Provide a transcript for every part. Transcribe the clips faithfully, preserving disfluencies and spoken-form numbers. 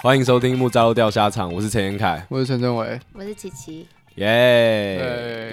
欢迎收听木栅路钓虾场，我是陈彦凯， 我是陈正伟， 我是琪琪， 耶、yeah ，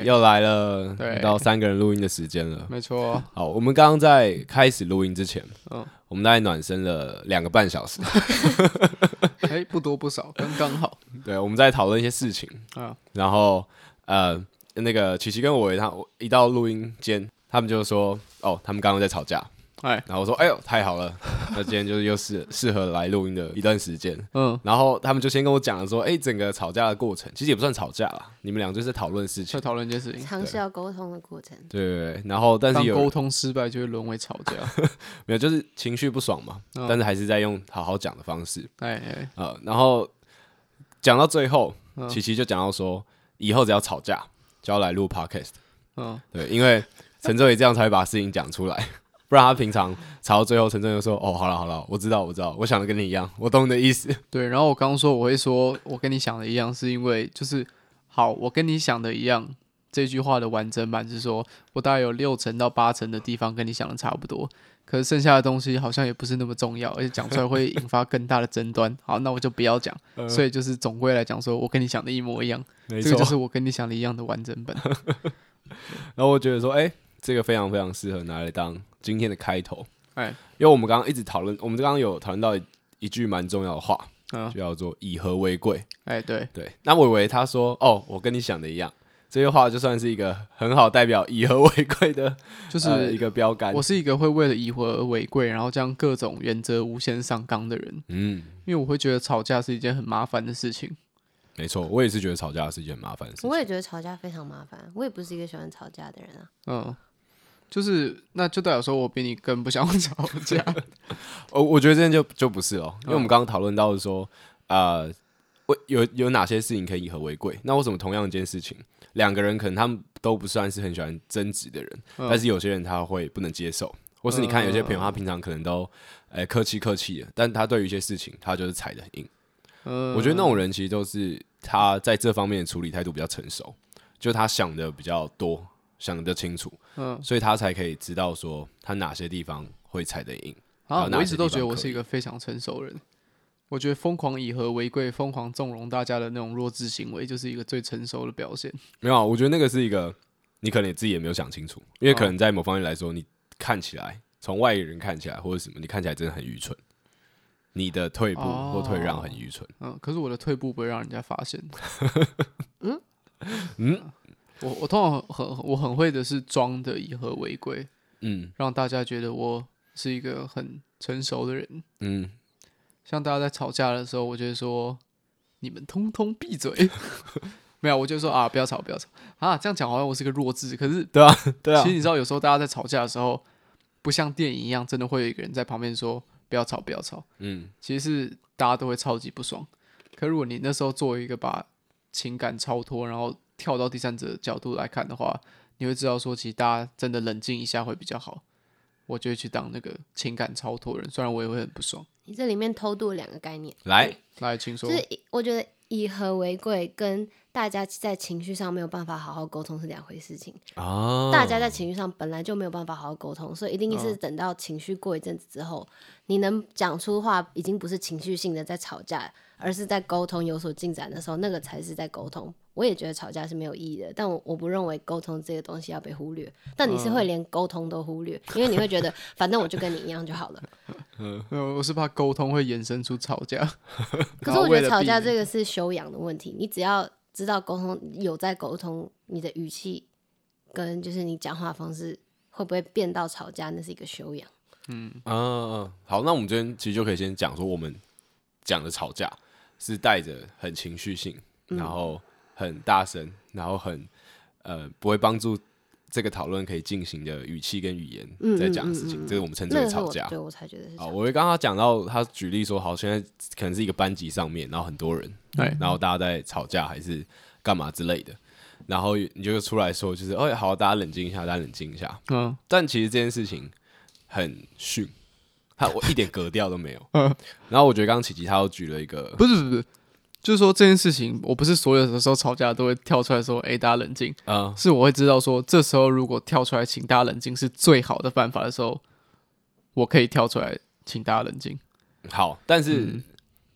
又来了， 对到三个人录音的时间了， 没错。 好，我们刚刚在开始录音之前， 嗯， 我们大概暖身了两个半小时， 哎、欸，不多不少，刚刚好。 对，我们在讨论一些事情，啊，然后呃，那个琪琪跟我他一到录音间，他们就说，哦，他们刚刚在吵架。哎，然后我说，哎呦，太好了，那今天就是又是适合来录音的一段时间。嗯，然后他们就先跟我讲了说，哎，整个吵架的过程，其实也不算吵架啦，你们俩就是在讨论事情， 在讨论一件事情， 尝试要沟通的过程。 对对对，然后但是有沟通失败就会沦为吵架， 没有，就是情绪不爽嘛，嗯、但是还是在用好好讲的方式。哎哎，呃，然后讲到最后，嗯、琪琪就讲到说，以后只要吵架就要来录 podcast。嗯，对，因为陈哲伟这样才会把事情讲出来。不然他平常吵到最后，陈正就说：“哦，好了好了，我知道我知道，我想的跟你一样，我懂你的意思。” 对，然后我刚刚说我会说我跟你想的一样，是因为就是好，我跟你想的一样这句话的完整版是说我大概有六成到八成的地方跟你想的差不多，可是剩下的东西好像也不是那么重要，而且讲出来会引发更大的争端。好，那我就不要讲。呃、所以就是总归来讲，说我跟你想的一模一样，这个就是我跟你想的一样的完整本。 然后我觉得说，哎、欸，这个非常非常适合拿来当今天的开头，哎，因为我们刚刚一直讨论，我们刚刚有讨论到 一, 一句蛮重要的话，嗯，就叫做以和为贵。 哎，对对，那我以为他说，哦，我跟你想的一样，这些话就算是一个很好代表以和为贵的， 就是、 呃、一个标杆。 我是一个会为了以和而为贵，然后将各种原则无限上纲的人，嗯，因为我会觉得吵架是一件很麻烦的事情。 没错，我也是觉得吵架是一件很麻烦的事情。 我也觉得吵架非常麻烦，我也不是一个喜欢吵架的人啊。 嗯。就是，那就代表说我比你更不想吵架。 我我觉得这件就就不是哦，因为我们刚刚讨论到的说，呃，有有哪些事情可以以和为贵？那为什么同样一件事情，两个人可能他们都不算是很喜欢争执的人，嗯、但是有些人他会不能接受，或是你看有些朋友他平常可能都，哎、欸、客气客气的，但他对于一些事情他就是踩得很硬。嗯，我觉得那种人其实都是他在这方面的处理态度比较成熟，就他想的比较多。想得清楚，嗯，所以他才可以知道说他哪些地方会踩得硬。 啊，我一直都觉得我是一个非常成熟的人。我觉得疯狂以和为贵、疯狂纵容大家的那种弱智行为，就是一个最成熟的表现。 没有、啊，我觉得那个是一个你可能自己也没有想清楚，因为可能在某方面来说，你看起来从外人看起来或者什么，你看起来真的很愚蠢。你的退步或退让很愚蠢。 哦、嗯，可是我的退步不会让人家发现。嗯嗯。我我通常很我很会的是装的以和为贵，嗯，让大家觉得我是一个很成熟的人，嗯，像大家在吵架的时候，我就会说你们通通闭嘴，没有，我就说啊不要吵不要吵啊，这样讲好像我是个弱智，可是对啊对啊， 其实你知道有时候大家在吵架的时候，不像电影一样，真的会有一个人在旁边说不要吵不要吵，嗯，其实是大家都会超级不爽，可如果你那时候作为一个把情感超脱，然后跳到第三者的角度来看的话，你会知道说，其实大家真的冷静一下会比较好。我就会去当那个情感超脱人，虽然我也会很不爽。 你这里面偷渡了两个概念， 来来，请说。 就是我觉得以和为贵跟大家在情绪上没有办法好好沟通是两回事情。哦，大家在情绪上本来就没有办法好好沟通，所以一定是等到情绪过一阵子之后，你能讲出话，已经不是情绪性的在吵架，而是在沟通有所进展的时候，那个才是在沟通。我也觉得吵架是没有意义的，但 我, 我不认为沟通这个东西要被忽略。但你是会连沟通都忽略，因为你会觉得反正我就跟你一样就好了。 嗯，我是怕沟通会衍生出吵架。 可是我觉得吵架这个是修养的问题，你只要知道沟通有在沟通，你的语气跟就是你讲话方式会不会变到吵架，那是一个修养。 嗯啊，好，那我们这边其实就可以先讲说，我们讲的吵架是带着很情绪性，然后很大声，然后很呃不会帮助这个讨论可以进行的语气跟语言在讲的事情，嗯嗯嗯嗯，这个我们称之为吵架。 对，我才觉得是。 好，我会刚刚讲到他举例说，好，现在可能是一个班级上面，然后很多人，然后大家在吵架还是干嘛之类的，然后你就出来说，就是哦，好，大家冷静一下，大家冷静一下。嗯，但其实这件事情很逊，他我一点格调都没有。嗯，然后我觉得刚刚琪琪他又举了一个， 不是不是不是。就是说这件事情，我不是所有的时候吵架都会跳出来说：“哎、欸，大家冷静。嗯”是我会知道说，这时候如果跳出来请大家冷静是最好的办法的时候，我可以跳出来请大家冷静。 好，但是、嗯、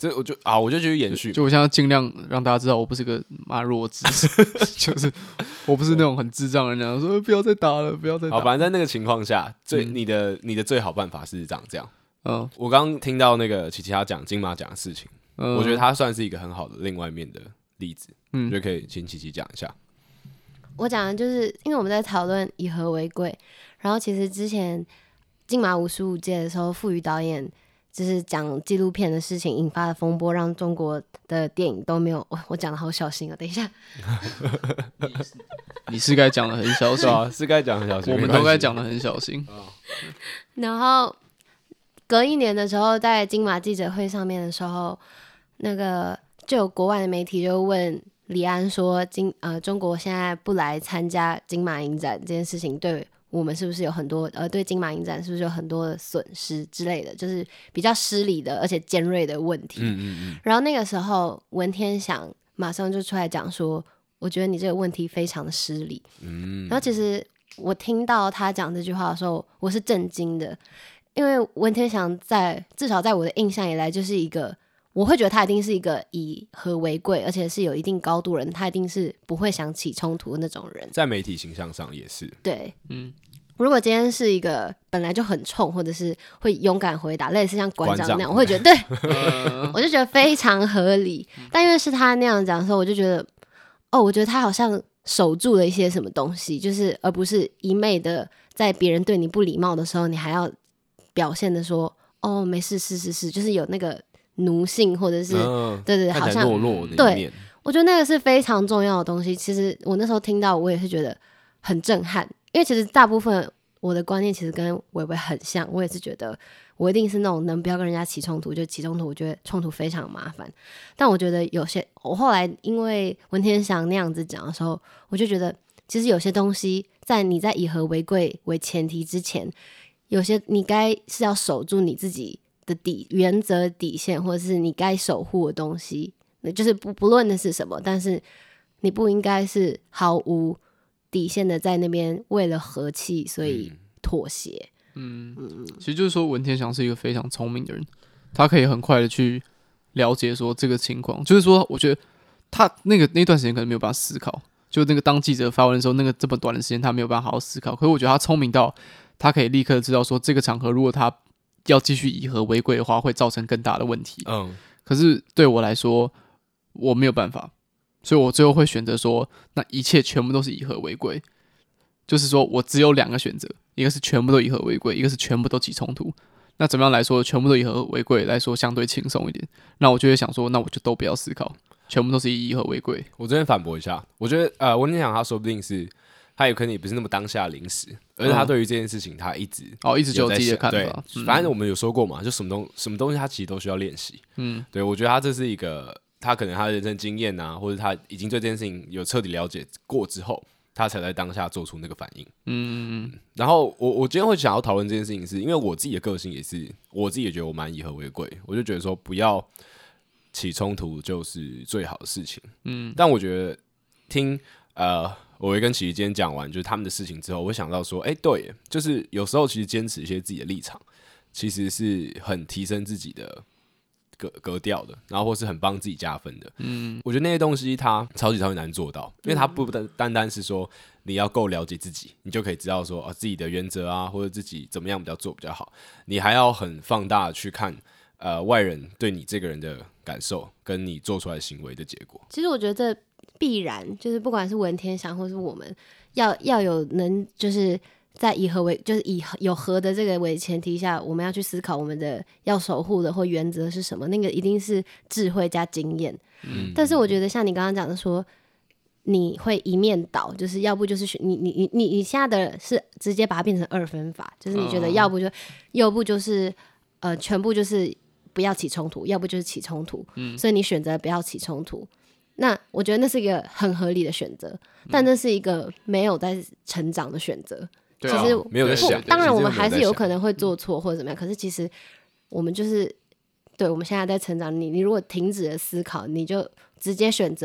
这我就啊，我就继续延续。 就我现在尽量让大家知道，我不是个妈弱智，就是我不是那种很智障的人，说不要再打了，不要再打了。 好，反正在那个情况下，最、嗯、你的你的最好办法是长这样。 嗯， 我刚刚听到那个琪琪他讲金马奖的事情，嗯，我觉得他算是一个很好的另外面的例子。嗯，我觉得可以请琪琪讲一下。 我讲的就是因为我们在讨论以和为贵，然后其实之前金马五十五届的时候，傅予导演就是讲纪录片的事情引发的风波，让中国的电影都没有。我我讲的好小心哦，等一下。 你是该讲的很小心啊，是该讲很小心， 我们都该讲的很小心。 然后隔一年的时候，在金马记者会上面的时候，那个就有国外的媒体就问李安说金呃中国现在不来参加金马影展这件事情对我们是不是有很多呃对金马影展是不是有很多的损失之类的，就是比较失礼的而且尖锐的问题。嗯嗯嗯。然后那个时候文天祥马上就出来讲说，我觉得你这个问题非常的失礼。嗯。然后其实我听到他讲这句话的时候，我是震惊的，因为文天祥在至少在我的印象以来就是一个。我会觉得他一定是一个以和为贵，而且是有一定高度人，他一定是不会想起冲突的那种人。在媒体形象上也是。 对，嗯。如果今天是一个本来就很冲，或者是会勇敢回答，类似像馆长那样，我会觉得对，我就觉得非常合理。但因为是他那样讲的时候，我就觉得，哦，我觉得他好像守住了一些什么东西，就是而不是一昧的在别人对你不礼貌的时候，你还要表现的说，哦，没事，是是是，就是有那个。奴性或者是、嗯、对对对，好像懦弱的一面。 对，我觉得那个是非常重要的东西。其实我那时候听到，我也是觉得很震撼，因为其实大部分我的观念其实跟伟伟很像，我也是觉得我一定是那种能不要跟人家起冲突就起冲突，我觉得冲突非常麻烦。但我觉得有些，我后来因为文天祥那样子讲的时候，我就觉得其实有些东西在你在以和为贵为前提之前，有些你该是要守住你自己的底原则底线，或者是你该守护的东西，就是不不论的是什么，但是你不应该是毫无底线的在那边为了和气所以妥协。 嗯嗯，其实就是说文天祥是一个非常聪明的人，他可以很快的去了解说这个情况，就是说我觉得他那个那段时间可能没有办法思考，就那个当记者发文的时候，那个这么短的时间他没有办法好好思考，可是我觉得他聪明到他可以立刻知道说这个场合如果他要继续以和为贵的话，会造成更大的问题。嗯，可是对我来说，我没有办法，所以我最后会选择说，那一切全部都是以和为贵。就是说我只有两个选择，一个是全部都以和为贵，一个是全部都起冲突。那怎么样来说，全部都以和为贵来说相对轻松一点？那我就会想说，那我就都不要思考，全部都是以和为贵。 我这边反驳一下，我觉得呃，文天祥他说不定是。他有可能也不是那么当下临时，而是他对于这件事情，他一直哦一直就有自己的看法。 对，嗯、反正我们有说过嘛，就什么东什么东西，他其实都需要练习。嗯，对，我觉得他这是一个，他可能他的人生经验啊，或者他已经对这件事情有彻底了解过之后，他才在当下做出那个反应。嗯嗯嗯。然后我我今天会想要讨论这件事情是，是因为我自己的个性也是，我自己也觉得我蛮以和为贵，我就觉得说不要起冲突就是最好的事情。嗯，但我觉得听呃。我会跟琪琪今天讲完就是他们的事情之后，我会想到说，哎、欸，对耶，就是有时候其实坚持一些自己的立场，其实是很提升自己的格格调的，然后或是很帮自己加分的。嗯，我觉得那些东西它超级超级难做到，因为它不单单是说你要够了解自己，你就可以知道说、哦、自己的原则啊，或者自己怎么样比较做比较好，你还要很放大的去看呃外人对你这个人的感受，跟你做出来行为的结果。 其实我觉得这必然就是不管是文天祥或是我们要要有能就是在以和为就是以有和的这个为前提下，我们要去思考我们的要守护的或原则是什么，那个一定是智慧加经验。嗯，但是我觉得像你刚刚讲的说，你会一面倒，就是要不就是你你你你你现在的是直接把它变成二分法，就是你觉得要不就、嗯、要不就是呃全部就是不要起冲突，要不就是起冲突。嗯，所以你选择不要起冲突。那我觉得那是一个很合理的选择，但那是一个没有在成长的选择。 对啊、其实没有在想， 当然我们还是有可能会做错或者怎么样，可是其实我们就是对我们现在在成长。你你如果停止了思考，你就直接选择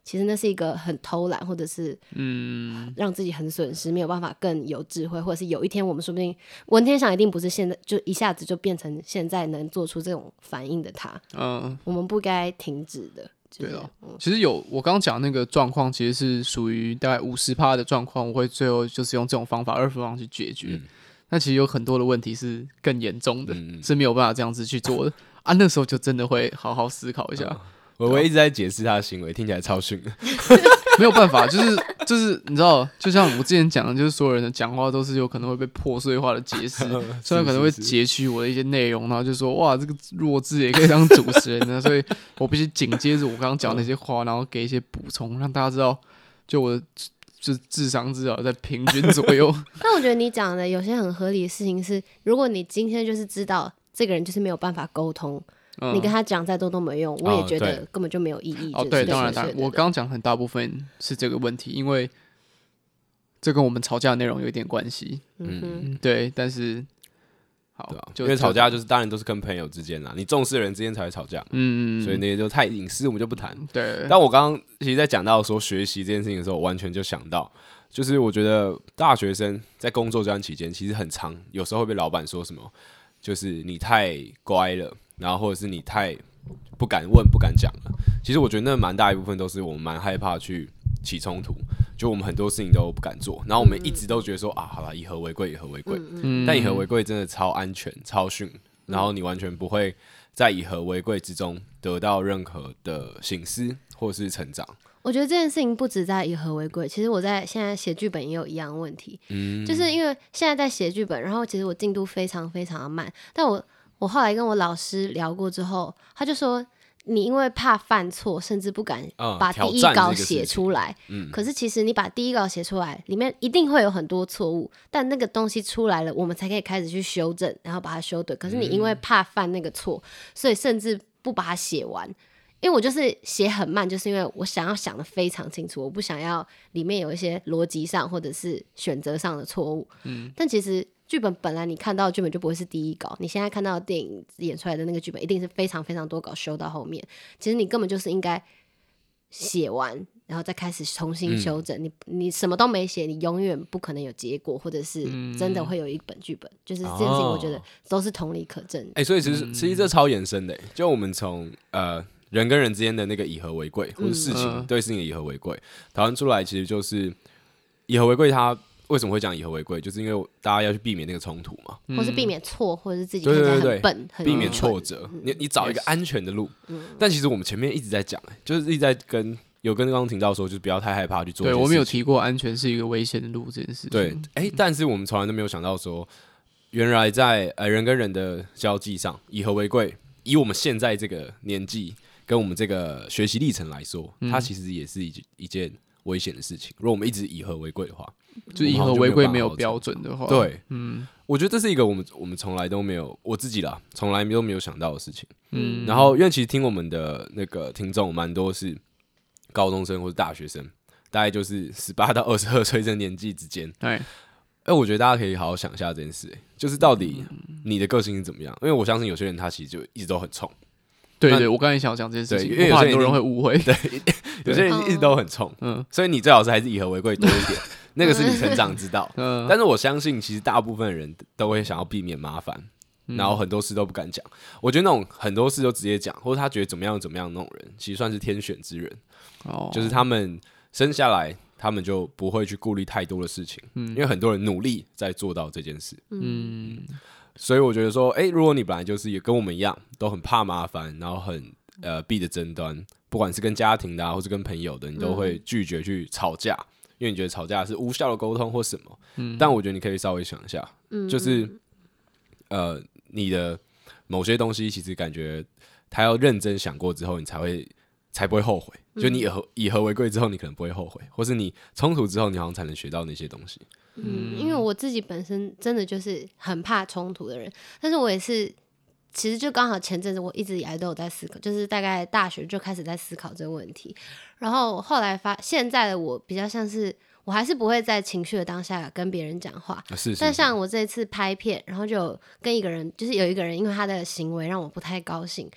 其实那是一个很偷懒，或者是嗯让自己很损失，没有办法更有智慧，或者是有一天我们说不定文天祥一定不是现在就一下子就变成现在能做出这种反应的他，嗯，我们不该停止的。 对了、嗯，其实有我刚刚讲那个状况，其实是属于大概五十趴的状况，我会最后就是用这种方法二分方去解决。嗯，那其实有很多的问题是更严重的、嗯，是没有办法这样子去做的啊。那时候就真的会好好思考一下。嗯、 我我一直在解释他的行为，听起来超逊的。 没有办法，就是就是你知道，就像我之前讲的，就是所有人的讲话都是有可能会被破碎化的解释，虽然可能会截取我的一些内容，然后就说哇，这个弱智也可以当主持人呢，所以我必须紧接着我刚刚讲那些话，然后给一些补充，让大家知道，就我的就智商至少在平均左右。 但我觉得你讲的有些很合理的事情是，如果你今天就是知道这个人就是没有办法沟通。嗯、你跟他讲再多都没用，我也觉得根本就没有意义。 哦，对，当然，当然，我刚刚讲很大部分是这个问题，因为这跟我们吵架的内容有一点关系。嗯，对，但是好， 对啊，因为吵架就是当然都是跟朋友之间啦，你重视的人之间才会吵架。嗯，所以那些就太隐私，我们就不谈。 对， 但我刚刚其实，在讲到说学习这件事情的时候，我完全就想到，就是我觉得大学生在工作这段期间，其实很长，有时候会被老板说什么，就是你太乖了。然后或者是你太不敢问不敢讲了，其实我觉得那蛮大一部分都是我们蛮害怕去起冲突，就我们很多事情都不敢做，然后我们一直都觉得说啊，好了，以和为贵，以和为贵，嗯、但以和为贵真的超安全、超逊，然后你完全不会在以和为贵之中得到任何的省思或是成长。 我觉得这件事情不止在以和为贵，其实我在现在写剧本也有一样的问题，嗯、就是因为现在在写剧本，然后其实我进度非常非常的慢，但我。我后来跟我老师聊过之后，他就说你因为怕犯错，甚至不敢把第一稿写出来、嗯、可是其实你把第一稿写出来，里面一定会有很多错误，但那个东西出来了，我们才可以开始去修正，然后把它修对。可是你因为怕犯那个错，所以甚至不把它写完。因为我就是写很慢，就是因为我想要想得非常清楚，我不想要里面有一些逻辑上或者是选择上的错误、嗯、但其实剧本本来你看到的剧本就不会是第一稿，你现在看到的电影演出来的那个剧本一定是非常非常多稿修到后面，其实你根本就是应该写完然后再开始重新修正、嗯、你你什么都没写，你永远不可能有结果，或者是真的会有一本剧本、嗯、就是这件事情我觉得都是同理可证的、 欸、所以其实其实这超延伸的，就我们从呃人跟人之间的那个以和为贵，或者事情、嗯、对事情的以和为贵讨论出来，其实就是以和为贵它为什么会讲以和为贵，就是因为大家要去避免那个冲突嘛， 或是避免错，或者是自己看起来很笨，对对对对， 避免挫折、嗯、你, 你找一个安全的路、嗯、但其实我们前面一直在讲，就是一直在跟有跟刚刚提到说，就是不要太害怕去做这件事情。 对，我们有提过安全是一个危险的路这件事情。 对，哎、欸，但是我们从来都没有想到说，原来在呃人跟人的交际上，以和为贵，以我们现在这个年纪跟我们这个学习历程来说，嗯、它其实也是 一, 一件危险的事情。如果我们一直以和为贵的话， 就以和为贵没有标准的话， 对，嗯，我觉得这是一个我们我们从来都没有，我自己啦，从来都没有想到的事情。嗯，然后因为其实听我们的那个听众蛮多是高中生或是大学生，大概就是十八到二十二岁这年纪之间。哎，哎，我觉得大家可以好好想一下这件事、欸，就是到底你的个性是怎么样？因为我相信有些人他其实就一直都很冲。 对对，我刚才想要讲这件事情，因为有很多人会误会。 对，有些人一直都很冲，嗯，所以你最好是还是以和为贵多一点，那个是你成长之道。嗯，但是我相信，其实大部分人都会想要避免麻烦，然后很多事都不敢讲。我觉得那种很多事都直接讲，或者他觉得怎么样怎么样那种人，其实算是天选之人。哦，就是他们生下来，他们就不会去顾虑太多的事情，嗯，因为很多人努力在做到这件事，嗯。所以我觉得说，哎、欸，如果你本来就是也跟我们一样，都很怕麻烦，然后很呃避着争端，不管是跟家庭的、啊，或是跟朋友的，你都会拒绝去吵架，嗯、因为你觉得吵架是无效的沟通或什么。嗯，但我觉得你可以稍微想一下，嗯、就是呃你的某些东西，其实感觉他要认真想过之后，你才会才不会后悔。就你以和以和为贵之后，你可能不会后悔，或是你冲突之后，你好像才能学到那些东西。 嗯，因为我自己本身真的就是很怕冲突的人，但是我也是，其实就刚好前阵子我一直以来都有在思考，就是大概大学就开始在思考这个问题，然后后来发现在的我比较像是，我还是不会在情绪的当下跟别人讲话， 是是是， 但像我这一次拍片，然后就跟一个人，就是有一个人因为他的行为让我不太高兴，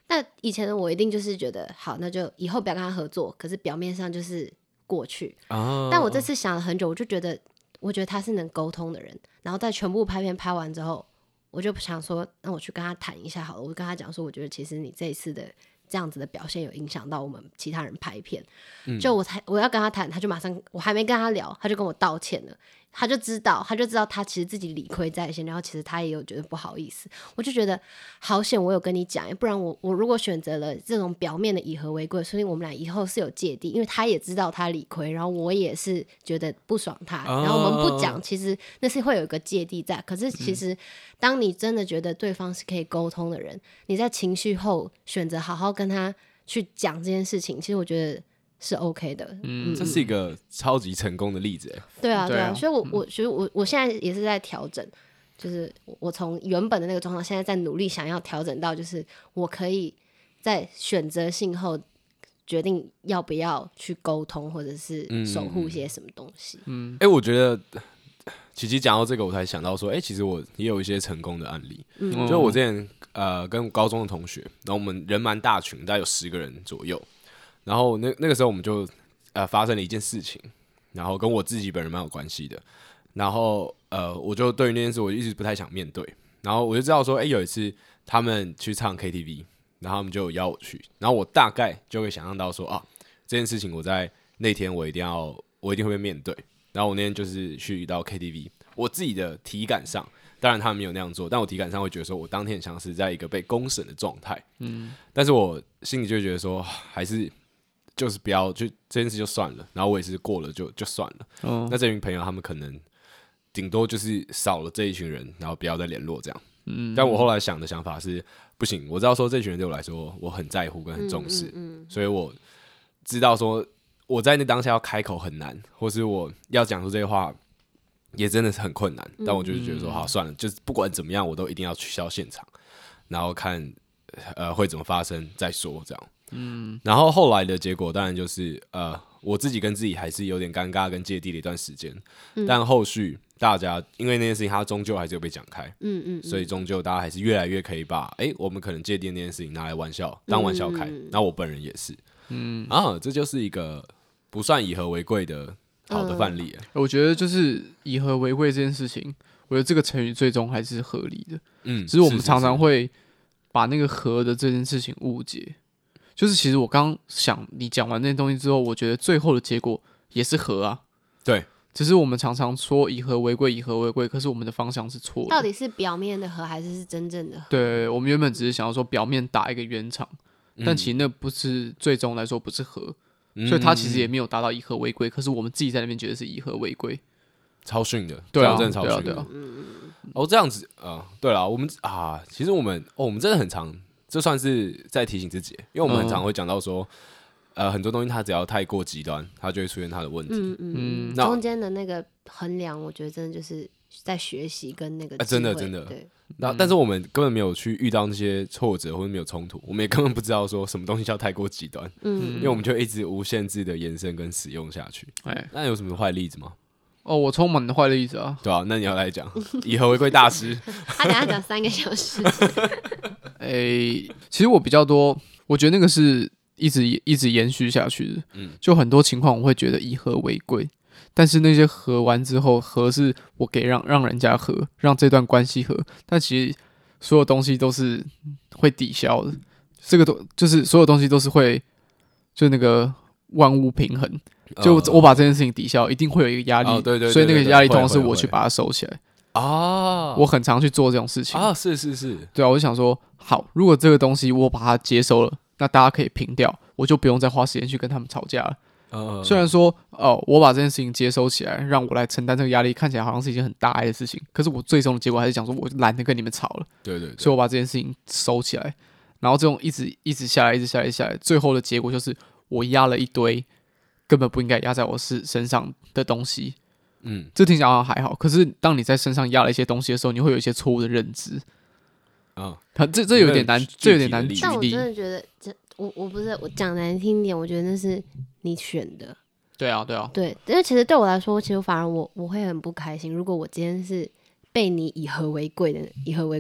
那以前的我一定就是觉得好，那就以后不要跟他合作，可是表面上就是过去。哦、但我这次想了很久，我就觉得，我觉得他是能沟通的人。然后在全部拍片拍完之后，我就想说，那我去跟他谈一下好了。我就跟他讲说，我觉得其实你这一次的这样子的表现有影响到我们其他人拍片。嗯、就我才我要跟他谈，他就马上，我还没跟他聊，他就跟我道歉了。他就知道，他就知道他其实自己理亏在先，然后其实他也有觉得不好意思。我就觉得好险，我有跟你讲，不然我我如果选择了这种表面的以和为贵，所以我们俩以后是有芥蒂，因为他也知道他理亏，然后我也是觉得不爽他，然后我们不讲，其实那是会有一个芥蒂在。可是其实当你真的觉得对方是可以沟通的人，你在情绪后选择好好跟他去讲这件事情，其实我觉得是 OK 的。 嗯，这是一个超级成功的例子。 对啊，对啊，所以我我所以我我现在也是在调整，就是我从原本的那个状况，现在在努力想要调整到，就是我可以在选择性后决定要不要去沟通，或者是守护一些什么东西。 嗯，哎、欸，我觉得琪琪讲到这个，我才想到说，哎、欸，其实我也有一些成功的案例。嗯，就我之前呃跟高中的同学，然后我们人蛮大群，大概有十个人左右。然后那那个时候我们就呃发生了一件事情，然后跟我自己本人蛮有关系的。然后呃我就对于那件事我一直不太想面对。然后我就知道说，哎、欸，有一次他们去唱 K T V， 然后他们就有邀我去，然后我大概就会想象到说啊，这件事情我在那天我一定要我一定会被面对。然后我那天就是去到 K T V， 我自己的体感上，当然他们没有那样做，但我体感上会觉得说我当天很像是在一个被公审的状态。嗯，但是我心里就会觉得说，还是。就是不要，就这件事就算了，然后我也是过了就就算了。哦、那这群朋友他们可能顶多就是少了这一群人，然后不要再联络这样。嗯，但我后来想的想法是，不行，我知道说这群人对我来说我很在乎跟很重视，嗯嗯嗯、所以我知道说我在那当下要开口很难，或是我要讲出这些话也真的是很困难。但我就是觉得说，好算了，就是不管怎么样，我都一定要取消现场，然后看呃会怎么发生再说这样。嗯，然后后来的结果当然就是呃，我自己跟自己还是有点尴尬跟芥蒂的一段时间，嗯、但后续大家因为那件事情，它终究还是有被讲开，嗯 嗯, 嗯，所以终究大家还是越来越可以把哎、欸，我们可能芥蒂那件事情拿来玩笑当玩笑开，那、嗯、我本人也是，嗯啊，这就是一个不算以和为贵的好的范例、 嗯。我觉得就是以和为贵这件事情，我觉得这个成语最终还是合理的，嗯，只是我们常常会把那个和的这件事情误解。就是其实我刚想你讲完那些东西之后，我觉得最后的结果也是和啊， 对， 只是我们常常说以和为贵，以和为贵，可是我们的方向是错的。 到底是表面的和还是是真正的和？ 对，我们原本只是想要说表面打一个圆场，嗯、但其实那不是最终来说不是和，嗯、所以它其实也没有达到以和为贵。可是我们自己在那边觉得是以和为贵， 超逊的， 对啊， 真的超逊的。 对啊， 对啊哦，这样子啊、呃，对啦，我们啊，其实我们哦，我们真的很常。这算是在提醒自己，因为我们很常会讲到说，嗯、呃，很多东西它只要太过极端，它就会出现它的问题。嗯嗯嗯，中间的那个衡量，我觉得真的就是在学习跟那个、 啊，真的真的。 对。 那但是我们根本没有去遇到那些挫折或者没有冲突，我们也根本不知道说什么东西叫太过极端。嗯。因为我们就一直无限制的延伸跟使用下去。哎，那有什么坏例子吗？ 哦，我充满的坏例子啊。 对啊，那你要来讲以和为贵大师。 他等一下讲三个小时。 诶、欸，其实我比较多，我觉得那个是一直一直延续下去的。嗯，就很多情况我会觉得以和为贵，但是那些和完之后，和是我给让让人家和，让这段关系和，但其实所有东西都是会抵消的。这个都就是所有东西都是会，就那个万物平衡。就我把这件事情抵消，一定会有一个压力， 哦、对对对对对， 所以那个压力通常是我去把它收起来。 啊， 我很常去做这种事情啊，是是是， 对啊，我就想说，好，如果这个东西我把它接收了，那大家可以平掉，我就不用再花时间去跟他们吵架了。Uh, 虽然说，哦，我把这件事情接收起来，让我来承担这个压力，看起来好像是一件很大爱的事情，可是我最终的结果还是讲说，我懒得跟你们吵了。 对对对， 所以我把这件事情收起来，然后这种一直一直下来，一直下来，一直下来，最后的结果就是我压了一堆根本不应该压在我身上的东西。嗯，这听起来好像还好，可是当你在身上压了一些东西的时候，你会有一些错误的认知啊。它这这有点难，这有点难举例。 但我真的觉得，这我我不是我讲难听一点，我觉得那是你选的。 对啊，对啊， 对，因为其实对我来说，其实反而我我会很不开心。如果我今天是被你以和为贵的，以和为贵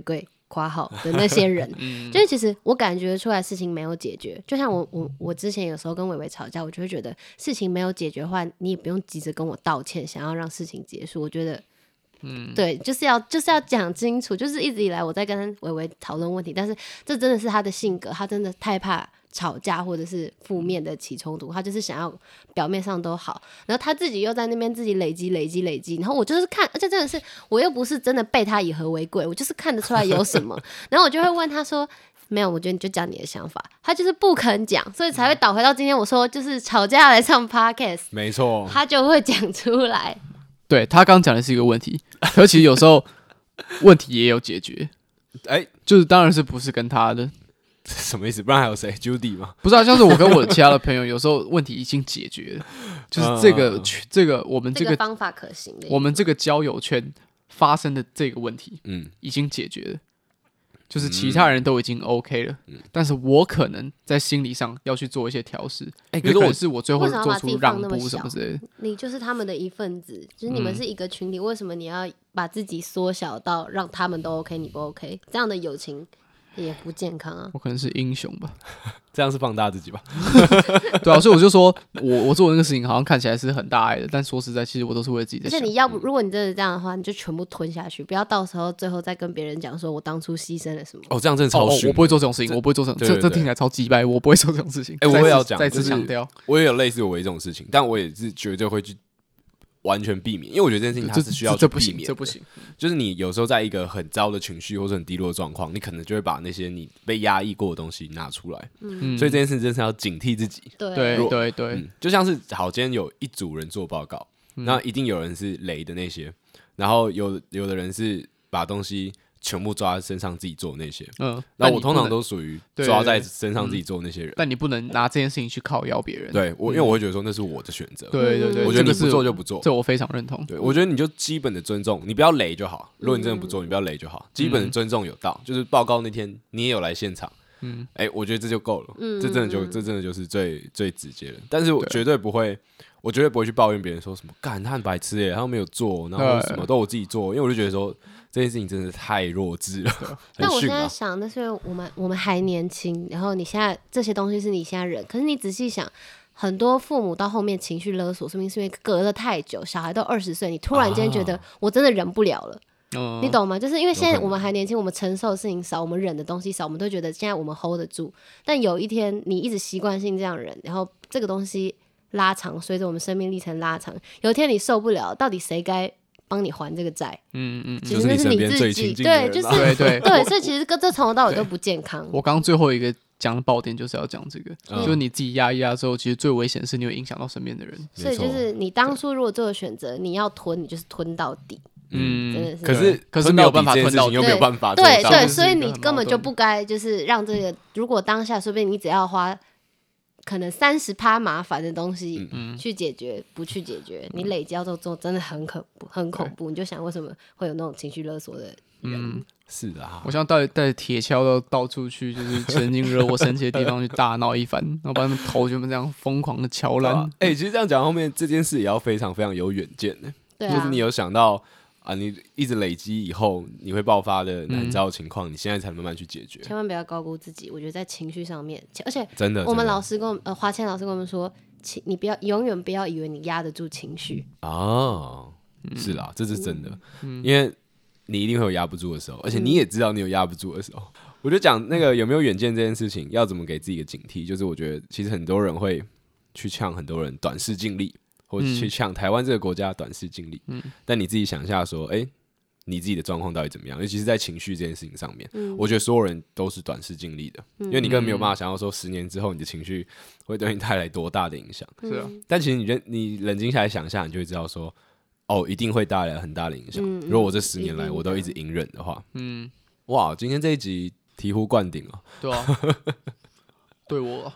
括号的那些人，嗯、就是其实我感觉出来事情没有解决，就像我我我之前有时候跟伟伟吵架，我就会觉得事情没有解决的话，你也不用急着跟我道歉，想要让事情结束。我觉得，嗯，对，就是要就是要讲清楚，就是一直以来我在跟伟伟讨论问题，但是这真的是他的性格，他真的太怕吵架或者是负面的起冲突，他就是想要表面上都好，然后他自己又在那边自己累积累积累积，然后我就是看，而且真的是我又不是真的被他以和为贵，我就是看得出来有什么，然后我就会问他说没有，我觉得你就讲你的想法，他就是不肯讲，所以才会导回到今天我说就是吵架来上 podcast， 没错， 他就会讲出来。 对，他刚讲的是一个问题，可其实有时候问题也有解决，哎、欸，就是当然是不是跟他的。 什么意思？不然还有谁 ？Judy 吗？ 不是啊，像是我跟我其他的朋友，有时候问题已经解决了，就是这个、嗯、这个我们这个、 这个方法可行的， 我们这个交友圈发生的这个问题，嗯，已经解决了，就是其他人都已经 OK 了，嗯、但是我可能在心理上要去做一些调试，哎、欸，可是我是我最后做出让步什么之类的。 你就是他们的一份子，就是你们是一个群体，嗯、为什么你要把自己缩小到让他们都 OK， 你不 OK？这样的友情。也不健康啊！ 我可能是英雄吧， 这样是放大自己吧？ 对啊，所以我就说我我做那个事情好像看起来是很大爱的，但说实在，其实我都是为了自己在想。 而且你要不，如果你真的这样的话，你就全部吞下去，不要到时候最后再跟别人讲说我当初牺牲了什么。 哦，这样真的超逊、 哦！我不会做这种事情，我不会做这种，这这听起来超鸡掰，我不会做这种事情。 哎、欸，我也要讲， 再次强调， 我也有类似我这种事情，但我也是绝对会去。完全避免，因为我觉得这件事情它是需要去避免的， 这不行， 就是你有时候在一个很糟的情绪或者很低落的状况，你可能就会把那些你被压抑过的东西拿出来，嗯，所以这件事真是要警惕自己， 对对对对、 嗯，就像是好，今天有一组人做报告，那、嗯、一定有人是雷的那些，然后有有的人是把东西。全部抓在身上自己做的那些，嗯，那我通常都属于抓在身上自己做的那些人， 但你不能拿这件事情去靠腰别人。 对我，因为我会觉得说那是我的选择。 对对对， 我觉得你不做就不做， 这我非常认同。 对，我觉得你就基本的尊重，你不要雷就好。如果你真的不做，你不要雷就好。基本的尊重有到，就是报告那天你也有来现场，嗯，哎，我觉得这就够了。嗯，这真的就这真的就是最最直接的。但是我绝对不会。我绝对不会去抱怨别人说什么干他很白痴耶，他没有做，然后什么都我自己做，因为我就觉得说这件事情真的太弱智了。 但我现在想，那是因为我们我们还年轻，然后你现在这些东西是你现在忍，可是你仔细想，很多父母到后面情绪勒索，说明是因为隔了太久，小孩都二十岁，你突然间觉得我真的忍不了了。哦、你懂吗？就是因为现在我们还年轻，我们承受的事情少，我们忍的东西少，我们都觉得现在我们 hold 得住。但有一天你一直习惯性这样忍，然后这个东西拉长，随着我们生命历程拉长，有一天你受不了，到底谁该帮你还这个债？嗯嗯，其实那是你自己，对，就是对对对，所以其实这从头到尾都不健康。 我刚刚最后一个讲的爆点就是要讲这个，嗯、就是你自己压一压之后，其实最危险的是你会影响到身边的人。 所以就是你当初如果做的选择，你要吞，你就是吞到底。嗯，真的是。 可是可是没有办法吞到， 又没有办法做到。 对对，所以你根本就不该就是让这个，如果当下说不定你只要花。可能三十趴麻烦的东西去解决，嗯、不去解决，你累积到之后真的很恐怖，很恐怖。你就想为什么会有那种情绪勒索的人？嗯、 是的啊， 我想带带铁锹到到处去，就是曾经惹我生气的地方去大闹一番，然后把他们头全部这样疯狂的敲烂。 哎、欸，其实这样讲，后面这件事也要非常非常有远见的， 对啊、 就是你有想到。啊，你一直累积以后，你会爆发的难招的情况，嗯、你现在才慢慢去解决。 千万不要高估自己，我觉得在情绪上面，而且真的， 我们老师跟我们呃华谦老师跟我们说，你不要永远不要以为你压得住情绪。 哦，嗯、是啦，这是真的，嗯、因为你一定会有压不住的时候，而且你也知道你有压不住的时候。嗯、我就讲那个有没有远见这件事情，要怎么给自己的警惕，就是我觉得其实很多人会去呛很多人短视近利。或者去抢台湾这个国家短视近利，嗯、但你自己想一下说，哎、欸，你自己的状况到底怎么样？尤其是在情绪这件事情上面，嗯、我觉得所有人都是短视近利的，嗯、因为你根本没有办法想要说十年之后你的情绪会对你带来多大的影响。 是啊， 但其实你你冷静下来想一下，你就会知道说，哦，一定会带来很大的影响。嗯、如果我这十年来我都一直隐忍的话，嗯，哇，今天这一集醍醐灌顶啊！ 对啊，对我。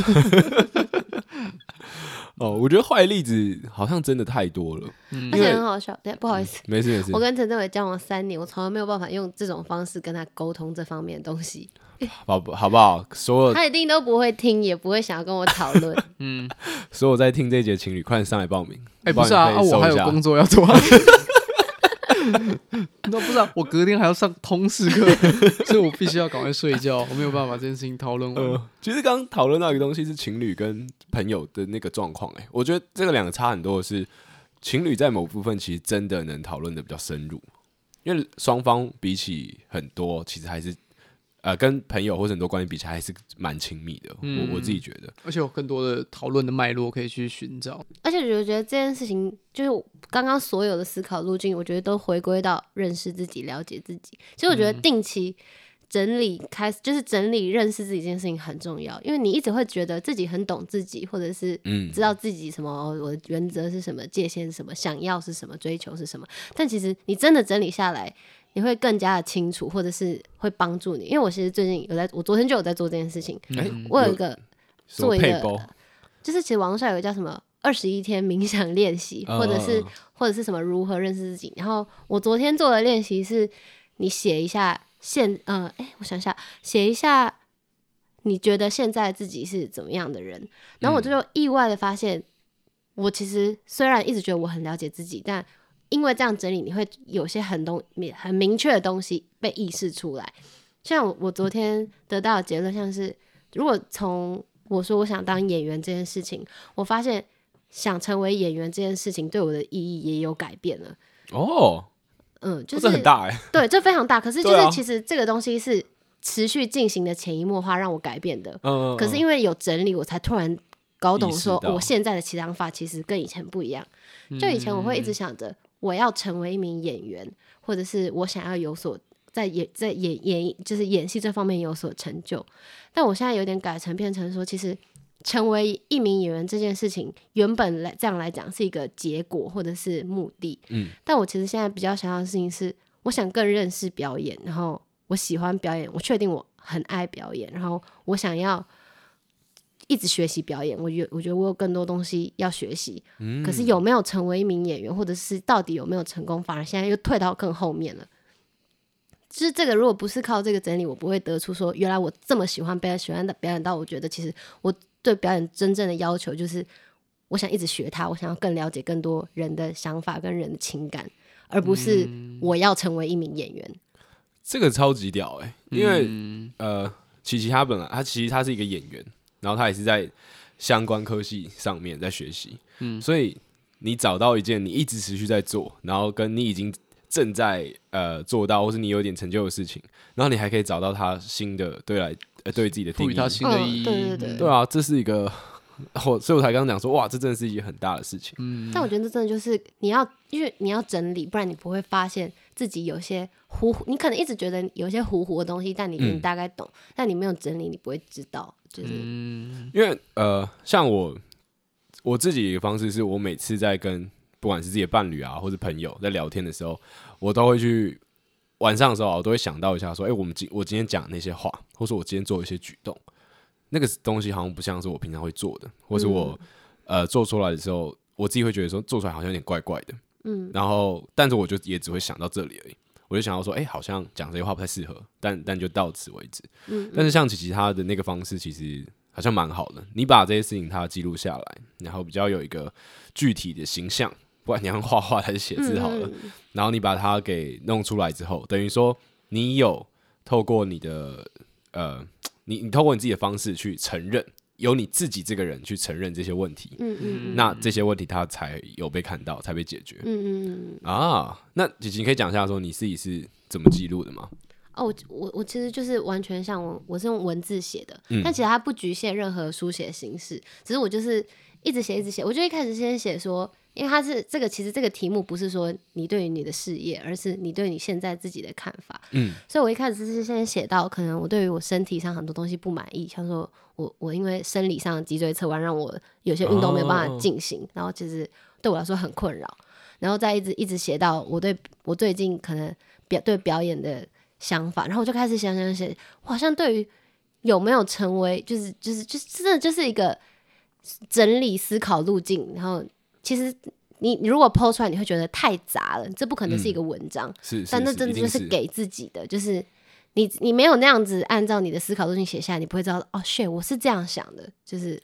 哦，我觉得坏例子好像真的太多了， 嗯、而且很好笑。对，不好意思， 嗯、没事没事。 我跟陈政伟交往三年，我从来没有办法用这种方式跟他沟通这方面的东西。 好，好不好？所有他一定都不会听，也不会想要跟我讨论。 嗯，所有在听这一节情侣，快点上来报名。 哎、欸，不是啊，啊我还有工作要做。 那不是、啊、我隔天还要上通识课，所以我必须要赶快睡觉，我没有办法把这件事情讨论完、呃。 其实刚刚讨论到一个东西是情侣跟朋友的那个状况，哎，我觉得这个两个差很多的是，情侣在某部分其实真的能讨论的比较深入，因为双方比起很多，其实还是。呃，跟朋友或者很多关系比起来，还是蛮亲密的。嗯、我我自己觉得， 而且有更多的讨论的脉络可以去寻找。 而且我觉得这件事情，就是刚刚所有的思考路径，我觉得都回归到认识自己、了解自己。其实我觉得定期整理开始，就是整理认识自己这件事情很重要，因为你一直会觉得自己很懂自己，或者是知道自己什么，嗯、我的原则是什么，界限是什么，想要是什么，追求是什么。但其实你真的整理下来。你会更加的清楚，或者是会帮助你。因为我其实最近有在，我昨天就有在做这件事情。嗯、我有一个做一个，就是其实网络上有一个叫什么二十一天冥想练习，或者是、uh. 或者是什么如何认识自己。然后我昨天做的练习是，你写一下现呃，哎，我想一下，写一下你觉得现在自己是怎么样的人。然后我就意外的发现，嗯、我其实虽然一直觉得我很了解自己，但因为这样整理，你会有些很东很明确的东西被意识出来。像 我, 我昨天得到的结论，像是如果从我说我想当演员这件事情，我发现想成为演员这件事情对我的意义也有改变了。 哦， 嗯，就是、 哦、这很大哎、欸， 对，这非常大。可是就是其实这个东西是持续进行的潜移默化让我改变的。嗯，可是因为有整理，我才突然搞懂说，我现在的想法其实跟以前不一样。就以前我会一直想着。我要成为一名演员，或者是我想要有所在演在演演就是演戏这方面有所成就，但我现在有点改成变成说，其实成为一名演员这件事情，原本来这样来讲是一个结果或者是目的，嗯，但我其实现在比较想要的事情是，我想更认识表演，然后我喜欢表演，我确定我很爱表演，然后我想要。一直学习表演，我觉得我觉得我有更多东西要学习、嗯，可是有没有成为一名演员，或者是到底有没有成功，反而现在又退到更后面了。就是这个，如果不是靠这个整理，我不会得出说，原来我这么喜欢表演，喜欢表演到我觉得其实我对表演真正的要求就是，我想一直学它，我想要更了解更多人的想法跟人的情感，而不是我要成为一名演员。嗯、 这个超级屌哎、欸，因为、嗯、呃，琪琪他本来他其实他是一个演员。然后他也是在相关科系上面在学习，嗯，所以你找到一件你一直持续在做，然后跟你已经正在呃做到，或是你有点成就的事情，然后你还可以找到他新的对来呃对自己的定义， 赋予他新的意义， 嗯、对对对， 对啊，这是一个，哦、所以我才刚刚讲说，哇，这真的是一件很大的事情。 嗯，但我觉得这真的就是你要，因为你要整理，不然你不会发现自己有些糊糊，你可能一直觉得有些糊糊的东西，但你你大概懂、嗯，但你没有整理，你不会知道。就是、 嗯，因为呃，像我我自己的方式是，我每次在跟不管是自己的伴侣啊，或者朋友在聊天的时候，我都会去晚上的时候、啊，我都会想到一下说，哎、欸，我们今我今天讲那些话，或者我今天做一些举动，那个东西好像不像是我平常会做的，或是我、嗯、呃做出来的时候，我自己会觉得说做出来好像有点怪怪的，嗯，然后但是我就也只会想到这里而已。我就想要说，哎、欸，好像讲这些话不太适合，但但就到此为止。嗯嗯，但是像琪琪他的那个方式，其实好像蛮好的。你把这些事情他记录下来，然后比较有一个具体的形象，不管你要画画还是写字好了、嗯，然后你把它给弄出来之后，等于说你有透过你的呃，你你透过你自己的方式去承认。由你自己这个人去承认这些问题，嗯嗯嗯，那这些问题他才有被看到，才被解决，嗯嗯嗯啊，那琪琪你可以讲一下说你自己是怎么记录的吗？ 哦，我我我其实就是完全像我，我是用文字写的、嗯，但其实它不局限任何书写形式，只是我就是一直写一直写，我就一开始先写说。因为它是这个，其实这个题目不是说你对于你的事业，而是你对你现在自己的看法。嗯，所以我一开始是先写到，可能我对于我身体上很多东西不满意，像说我我因为生理上的脊椎侧弯，让我有些运动没有办法进行、哦，然后其实对我来说很困扰。然后再一直一直写到我对我最近可能表对表演的想法，然后我就开始想想写，我好像对于有没有成为，就是就是就是真的就是一个整理思考路径，然后。其实你你如果 po 出来，你会觉得太杂了，这不可能是一个文章，嗯、 是是但那真的就是给自己的，就是你你没有那样子按照你的思考路径写下来，你不会知道哦 shit 我是这样想的，就是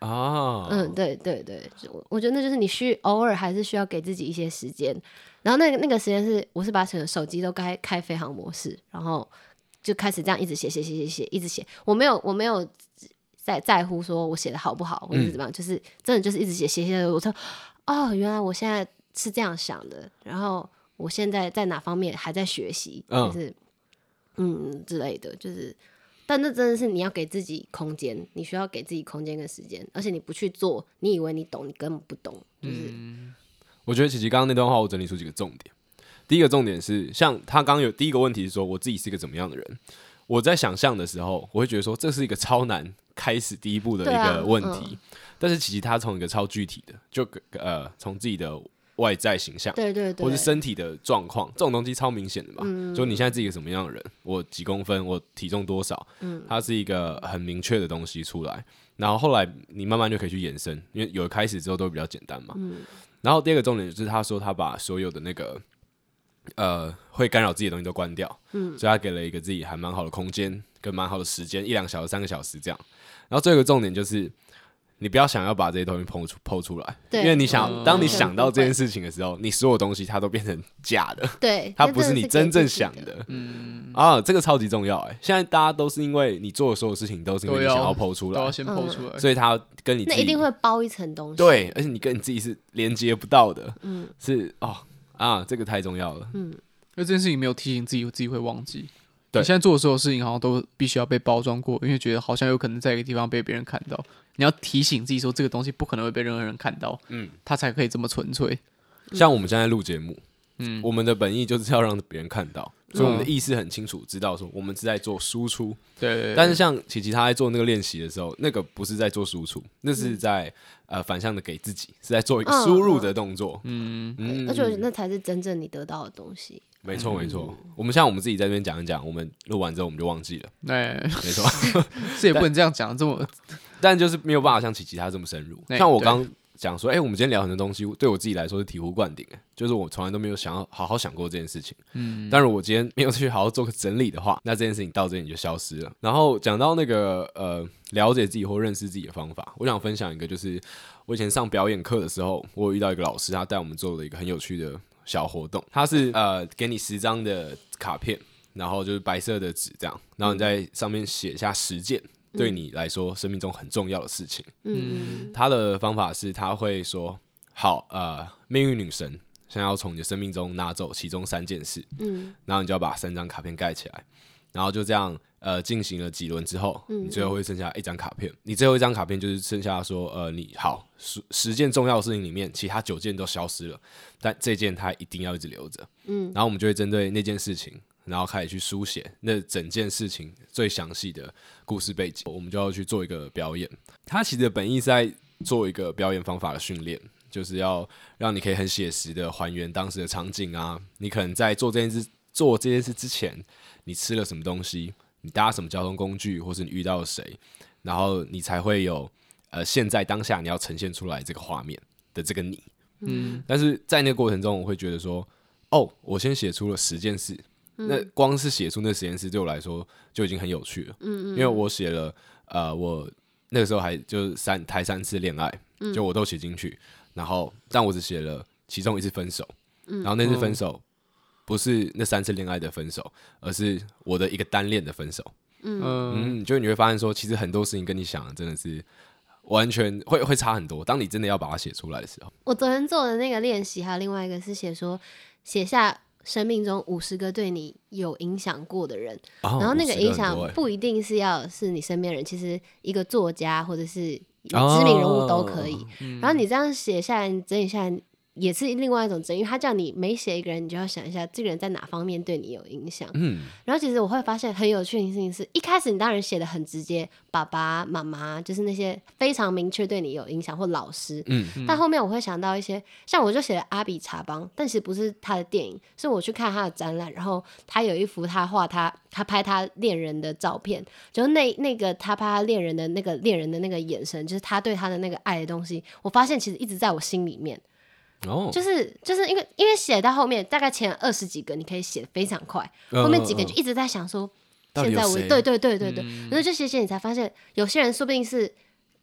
哦，嗯，对对对，我觉得那就是你需偶尔还是需要给自己一些时间，然后那个那个时间是我是把整个手机都开开飞行模式，然后就开始这样一直写写写写写一直写，我没有我没有在在乎说我写的好不好或者怎么样，嗯、就是真的就是一直写写写，我说哦，原来我现在是这样想的，然后我现在在哪方面还在学习，就是嗯, 嗯之类的，就是。但那真的是你要给自己空间，你需要给自己空间跟时间，而且你不去做，你以为你懂，你根本不懂。就是， 嗯、我觉得琪琪刚刚那段话，我整理出几个重点。第一个重点是，像他刚刚有第一个问题是说，我自己是一个怎么样的人？我在想象的时候，我会觉得说，这是一个超难开始第一步的一个问题。啊嗯、但是琪琪他从一个超具体的，就呃从自己的外在形象， 对对对， 或是身体的状况，这种东西超明显的嘛。嗯、就你现在是一个什么样的人，我几公分，我体重多少，嗯、它是一个很明确的东西出来。然后后来你慢慢就可以去延伸，因为有了开始之后都会比较简单嘛。嗯、然后第二个重点就是他说他把所有的那个呃会干扰自己的东西都关掉，嗯、所以他给了一个自己还蛮好的空间跟蛮好的时间，一两小时、三个小时这样。然后最后一个重点就是。你不要想要把这些东西抛出抛出来，因为你想，嗯、当你想到这件事情的时候，你所有东西它都变成假的， 对， 它不是你真正想的。嗯啊，这个超级重要哎！现在大家都是因为你做的所有事情都是因为你想要抛出来， 都要先抛出来， 所以他跟你自己那一定会包一层东西， 对，而且你跟你自己是连接不到的，嗯，是哦啊，这个太重要了，嗯，因为这件事情没有提醒自己，我自己会忘记。你现在做的所有事情好像都必须要被包装过，因为觉得好像有可能在一个地方被别人看到。你要提醒自己说，这个东西不可能会被任何人看到，嗯，它才可以这么纯粹。 像我们现在录节目，嗯，我们的本意就是要让别人看到，所以我们的意识很清楚，知道说我们是在做输出。 对, 对, 对。 但是像琪琪他在做那个练习的时候，那个不是在做输出，那是在、嗯、呃反向的给自己，是在做一个输入的动作。嗯嗯，而且那才是真正你得到的东西。 没错没错，我们像我们自己在这边讲一讲，我们录完之后我们就忘记了。 哎， 没错， 这也不能这样讲，这么， 但就是没有办法像琪琪他这么深入。像我刚讲说，哎、欸，我们今天聊很多东西，对我自己来说是醍醐灌顶，就是我从来都没有想要好好想过这件事情。嗯，但是我今天没有去好好做个整理的话，那这件事情到这里就消失了。然后讲到那个呃，了解自己或认识自己的方法，我想分享一个，就是我以前上表演课的时候，我有遇到一个老师，他带我们做了一个很有趣的小活动。他是呃给你十张的卡片，然后就是白色的纸这样，然后你在上面写下十件对你来说生命中很重要的事情。嗯，他的方法是他会说，好，呃，命运女神现在要从你的生命中拿走其中三件事，嗯，然后你就要把三张卡片盖起来，然后就这样呃进行了几轮之后，你最后会剩下一张卡片，你最后一张卡片就是剩下说，呃，你好十十件重要的事情里面，其他九件都消失了，但这件它一定要一直留着，嗯，然后我们就会针对那件事情，然后开始去书写那整件事情最详细的故事背景，我们就要去做一个表演。它其实的本意是在做一个表演方法的训练，就是要让你可以很写实的还原当时的场景啊。你可能在做这件事做这件事之前，你吃了什么东西，你搭什么交通工具，或是你遇到了谁，然后你才会有呃现在当下你要呈现出来这个画面的这个你。嗯，但是在那个过程中，我会觉得说，哦，我先写出了十件事。那光是写出那十件事对我来说就已经很有趣了，嗯嗯，因为我写了，呃，我那个时候还就是三谈三次恋爱，嗯，就我都写进去，然后但我只写了其中一次分手，嗯，然后那次分手不是那三次恋爱的分手，而是我的一个单恋的分手，嗯嗯，就你会发现说，其实很多事情跟你想的真的是完全会会差很多。当你真的要把它写出来的时候， 我昨天做的那个练习，还有另外一个是写说写下生命中五十个对你有影响过的人，哦，然后那个影响不一定是要是你身边人，其实一个作家或者是知名人物都可以，哦嗯，然后你这样写下来整理下来也是另外一种整理，他叫你每写一个人，你就要想一下这个人在哪方面对你有影响。嗯，然后其实我会发现很有趣的事情是，一开始你当然写的很直接，爸爸妈妈就是那些非常明确对你有影响或老师，嗯，但后面我会想到一些，像我就写了阿比查邦，但其实不是他的电影，是我去看他的展览，然后他有一幅他画他他拍他恋人的照片，就那那个他拍他恋人的那个恋人的那个眼神，就是他对他的那个爱的东西，我发现其实一直在我心里面。Oh. 就是就是因为因为写到后面大概前二十几个你可以写得非常快， uh, 后面几个就一直在想说现在我对对对对对，然后就写写你才发现有些人说不定是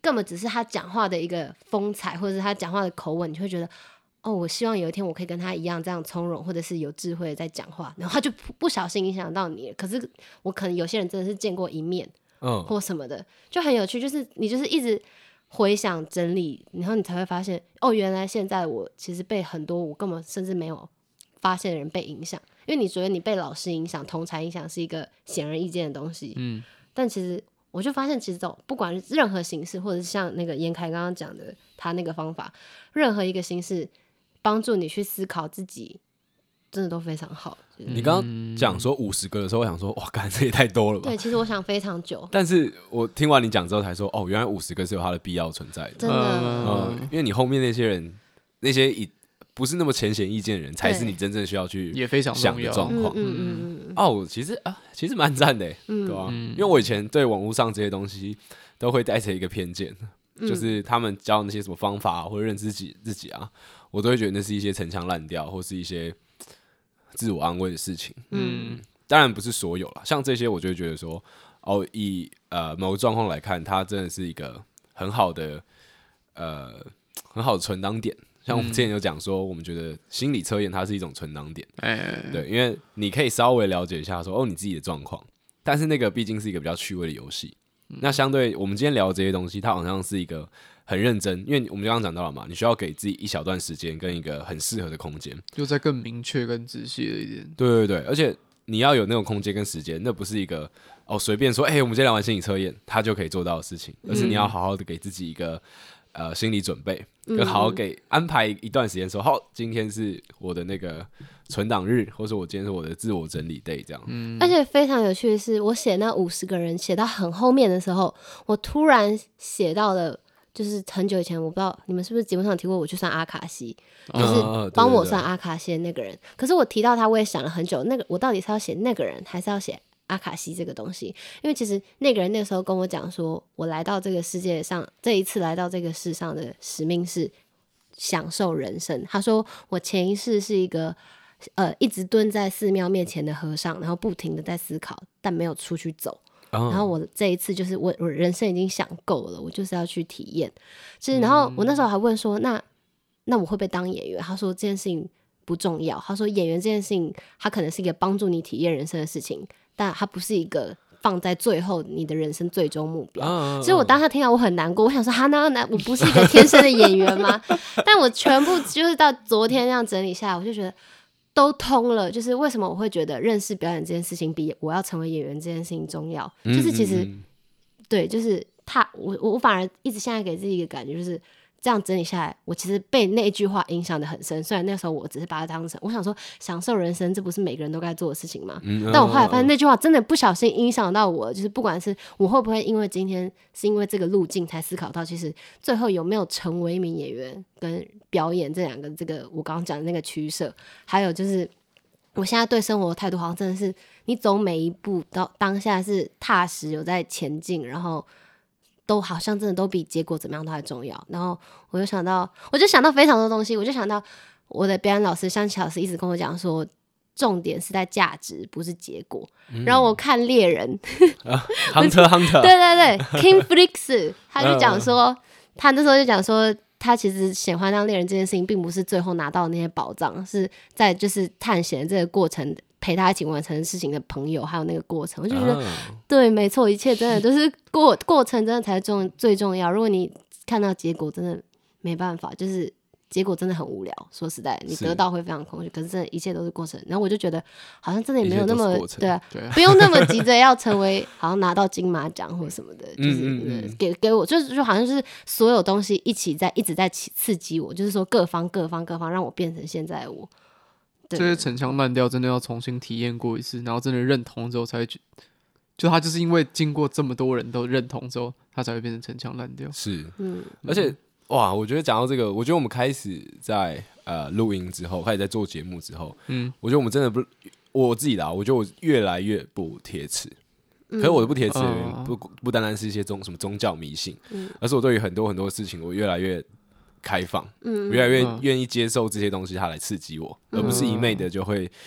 根本只是他讲话的一个风采，或者是他讲话的口吻，你就会觉得哦，我希望有一天我可以跟他一样这样从容，或者是有智慧的在讲话，然后他就不小心影响到你了。可是我可能有些人真的是见过一面，嗯，或什么的，就很有趣。就是你就是一直回想整理，然后你才会发现，哦，原来现在我其实被很多我根本甚至没有发现的人被影响。因为你觉得你被老师影响、同侪影响是一个显而易见的东西，嗯，但其实我就发现，其实走不管任何形式，或者是像那个严凯刚刚讲的他那个方法，任何一个形式。帮助你去思考自己，真的都非常好。就是、 你刚刚讲说五十个的时候，我想说，哇，干这也太多了吧？ 对，其实我想非常久。 但是我听完你讲之后才说，哦，原来五十个是有它的必要存在的。 真的， 嗯，因为你后面那些人，那些以不是那么浅显易见的人，才是你真正需要去也非常想的状况。 嗯嗯嗯哦，其实啊，其实蛮赞的，嗯、对吧、啊嗯？因为我以前对网络上这些东西都会带着一个偏见。就是他们教那些什么方法、啊、或者认知自己自己啊，我都会觉得那是一些陈腔滥调或是一些自我安慰的事情。嗯，当然不是所有啦，像这些我就会觉得说，哦，以呃某个状况来看，它真的是一个很好的呃很好的存档点。像我们之前有讲说，我们觉得心理测验它是一种存档点，嗯、对，因为你可以稍微了解一下说，哦，你自己的状况，但是那个毕竟是一个比较趣味的游戏。那相对我们今天聊的这些东西，它好像是一个很认真，因为我们刚刚讲到了嘛，你需要给自己一小段时间跟一个很适合的空间， 就再更明确、更仔细了一点。 对对对，而且你要有那种空间跟时间，那不是一个哦随便说，哎、欸，我们今天聊完心理测验，他就可以做到的事情，而是你要好好的给自己一个呃心理准备，跟好好给安排一段时间说，好，今天是我的那个存档日，或者我今天是我的自我整理 day 这样。 嗯，而且非常有趣的是，我写那五十个人写到很后面的时候，我突然写到了，就是很久以前，我不知道你们是不是节目上提过，我去算阿卡西，就是帮我算阿卡西的那个人。可是我提到他，我也想了很久，那个我到底是要写那个人，还是要写阿卡西这个东西？因为其实那个人那个时候跟我讲说，我来到这个世界上，这一次来到这个世上的使命是享受人生。他说我前一世是一个。呃，一直蹲在寺庙面前的和尚，然后不停的在思考，但没有出去走。Oh. 然后我这一次就是我，我人生已经想够了，我就是要去体验。其实，然后我那时候还问说，那那我会不会当演员？他说这件事情不重要。他说演员这件事情，它可能是一个帮助你体验人生的事情，但它不是一个放在最后你的人生最终目标。Oh. 所以我当时听到我很难过，我想说，哈，那那我不是一个天生的演员吗？但我全部就是到昨天这样整理下来，我就觉得。都通了，就是为什么我会觉得认识表演这件事情比我要成为演员这件事情重要？嗯、就是其实、嗯、对，就是他，我我反而一直现在给自己一个感觉，就是这样整理下来，我其实被那一句话影响得很深。虽然那时候我只是把它当成，我想说享受人生，这不是每个人都该做的事情吗？嗯、但我后来发现那句话真的不小心影响到我，就是不管是我会不会因为今天是因为这个路径才思考到，其实最后有没有成为一名演员跟表演这两个这个我刚刚讲的那个取舍，还有就是我现在对生活的态度好像真的是你走每一步到当下是踏实有在前进，然后都好像真的都比结果怎么样都还重要。然后我就想到我就想到非常多东西，我就想到我的表演老师香琪老师一直跟我讲说重点是在价值不是结果、嗯、然后我看猎人、 啊、Hunter Hunter 对对对King Flix 他就讲说、呃、他那时候就讲说他其实喜欢当猎人这件事情并不是最后拿到那些宝藏，是在就是探险这个过程陪他一起完成事情的朋友还有那个过程，我就觉得、啊、对没错，一切真的都是过过程真的才重最重要，如果你看到结果真的没办法，就是结果真的很无聊，说实在你得到会非常空虚，可是真的一切都是过程。然后我就觉得好像真的也没有那么对啊，对啊不用那么急着要成为好像拿到金马奖或什么的就是嗯嗯嗯给给我就是就好像是所有东西一起在一直在刺激我，就是说各方各方各方让我变成现在的我。 这些陈腔滥调真的要重新体验过一次，然后真的认同之后才会觉就他就是因为经过这么多人都认同之后他才会变成陈腔滥调。 是嗯而且哇，我觉得讲到这个，我觉得我们开始在呃录音之后，开始在做节目之后，嗯，我觉得我们真的不，我自己啦，我觉得我越来越不贴齿。嗯、可是我的不贴齿的原因不不单单是一些宗什么宗教迷信，嗯、而是我对于很多很多事情，我越来越开放，嗯、我越来越愿意接受这些东西，它来刺激我，嗯、而不是一昧的就会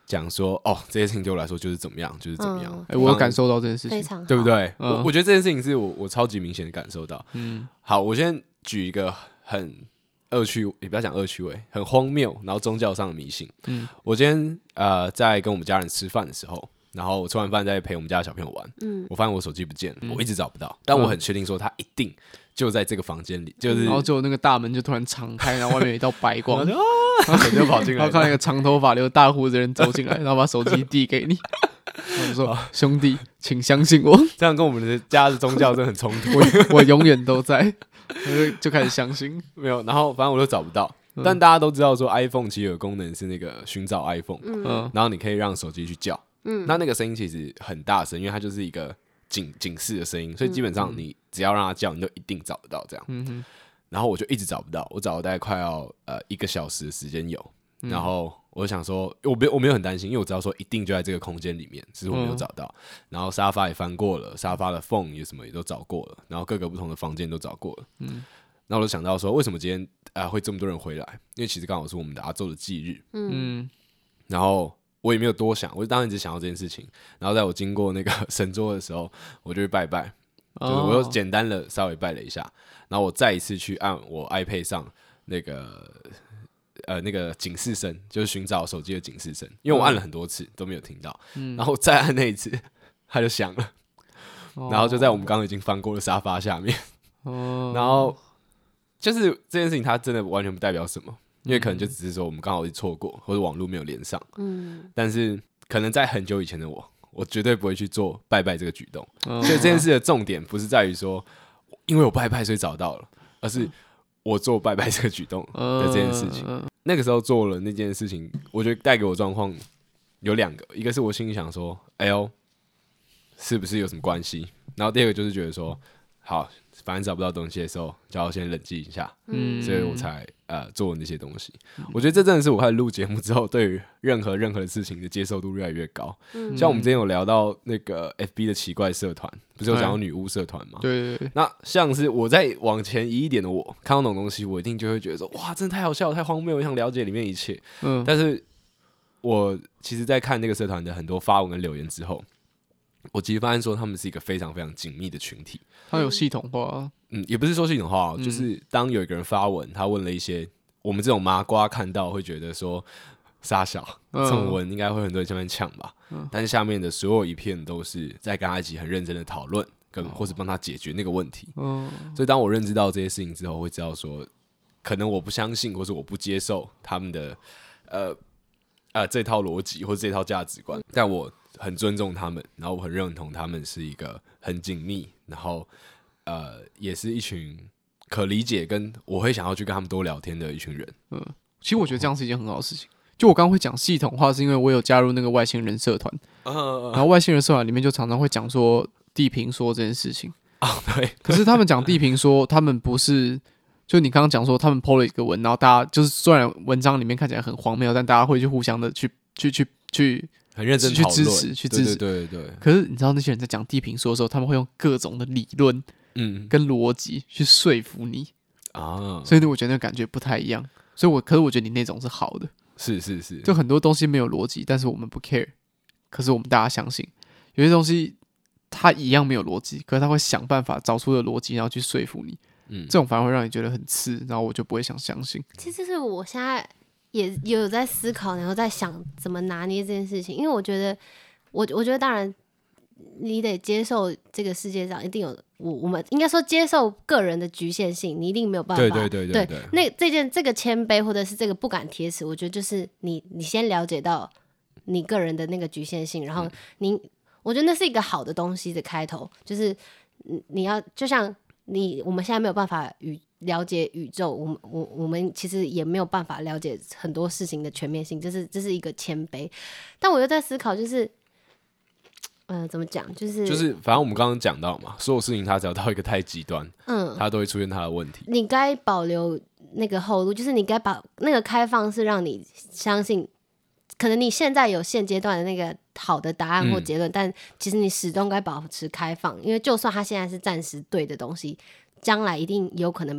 讲说哦，这些事情对我来说就是怎么样，就是怎么样。哎、 嗯欸，我有感受到这件事情， 对不对？ 嗯、 我我觉得这件事情是我我超级明显的感受到。嗯，好，我先举一个很恶趣，也不要讲恶趣味，很荒谬，然后宗教上的迷信。嗯，我今天呃在跟我们家人吃饭的时候，然后我吃完饭在陪我们家的小朋友玩，嗯，我发现我手机不见了，嗯、我一直找不到，但我很确定说他一定就在这个房间里，就是、 嗯、然后就那个大门就突然敞开，然后外面有一道白光。 然后就跑进来， 然后看那个长头发留大胡子的人走进来，然后把手机递给你，我就说：“兄弟，请相信我。” 这样跟我们的家的宗教真的很冲突。 我我永远都在，就开始相信。 没有，然后反正我都找不到。嗯、但大家都知道说 ，iPhone 其实有个功能是那个寻找 iPhone，嗯，然后你可以让手机去叫，嗯，那那个声音其实很大声，因为它就是一个警警示的声音，所以基本上你只要让它叫，你就一定找得到这样。嗯哼。然后我就一直找不到，我找了大概快要呃一个小时的时间有，嗯、然后我就想说，我没我没有很担心，因为我知道说一定就在这个空间里面，只是我没有找到。嗯、然后沙发也翻过了，沙发的缝也什么也都找过了，然后各个不同的房间都找过了。嗯，然后我就想到说，为什么今天啊、呃、会这么多人回来？因为其实刚好是我们的阿周的忌日。嗯，然后我也没有多想，我就当然只想到这件事情。然后在我经过那个神桌的时候，我就去拜拜。就是我又简单的稍微拜了一下，然后我再一次去按我 iPad 上那个呃那个警示声，就是寻找手机的警示声，因为我按了很多次都没有听到，嗯、然后再按那一次，它就响了，哦、然后就在我们刚刚已经翻过的沙发下面，哦、然后就是这件事情它真的完全不代表什么，因为可能就只是说我们刚好错过，或者网络没有连上，嗯、但是可能在很久以前的我。我绝对不会去做拜拜这个举动，嗯、所以这件事的重点不是在于说，因为我拜拜所以找到了，而是我做拜拜这个举动的这件事情。嗯、那个时候做了那件事情，我觉得带给我状况有两个，一个是我心里想说，哎呦，是不是有什么关系？然后第二个就是觉得说，好，反正找不到东西的时候，就要先冷静一下，嗯，所以我才呃做那些东西。嗯、我觉得这真的是我开始录节目之后，对于任何任何的事情的接受度越来越高。嗯、像我们之前有聊到那个 F B 的奇怪社团，不是有讲到女巫社团吗？ 对对对。 那像是我在往前移一点的我，看到那种东西，我一定就会觉得说，哇，真的太好笑，太荒谬，我想了解里面一切。嗯，但是我其实，在看那个社团的很多发文跟留言之后。我其实发现说，他们是一个非常非常紧密的群体。 他有系统化， 嗯，也不是说系统化，嗯、就是当有一个人发文，他问了一些我们这种麻瓜看到会觉得说傻小，这种文应该会很多人下面呛吧。嗯、但是下面的所有一片都是在跟他一起很认真的讨论，跟或是帮他解决那个问题。嗯、所以当我认知到这些事情之后，会知道说，可能我不相信，或是我不接受他们的呃呃这套逻辑或者这套价值观，但我。很尊重他们，然后我很认同他们是一个很紧密，然后呃，也是一群可理解，跟我会想要去跟他们多聊天的一群人。 嗯，其实我觉得这样是一件很好的事情。就我刚刚会讲系统化，是因为我有加入那个外星人社团，嗯、然后外星人社团里面就常常会讲说地平说这件事情啊、哦，对。 可是他们讲地平说，他们不是就你刚刚讲说他们 po 了一个文，然后大家就是虽然文章里面看起来很荒谬，但大家会去互相的去去去去。 很认真去支持，去支持， 对对 对, 对。 可是你知道那些人在讲地平说的时候，他们会用各种的理论，嗯，跟逻辑去说服你啊，所以我觉得那个感觉不太一样。所以我，可是我觉得你那种是好的， 是是是， 就很多东西没有逻辑，但是我们不 care， 可是我们大家相信，有些东西它一样没有逻辑，可是他会想办法找出的逻辑，然后去说服你，嗯，这种反而会让你觉得很刺，然后我就不会想相信。 其实是我现在。也也有在思考，然后在想怎么拿捏这件事情，因为我觉得，我我觉得当然，你得接受这个世界上一定有我我们应该说接受个人的局限性，你一定没有办法。 对对对 对, 对, 对。 那这件这个谦卑或者是这个不敢贴齿，我觉得就是你你先了解到你个人的那个局限性，然后你我觉得那是一个好的东西的开头，就是你要就像你我们现在没有办法与。了解宇宙，我们我我们其实也没有办法了解很多事情的全面性，这是这是一个谦卑。但我又在思考，就是，呃，怎么讲，就是就是，反正我们刚刚讲到嘛，所有事情它只要到一个太极端，嗯，它都会出现它的问题。 你该保留那个后路，就是你该把那个开放，是让你相信，可能你现在有现阶段的那个好的答案或结论，嗯、但其实你始终该保持开放，因为就算它现在是暂时对的东西。将来一定有可能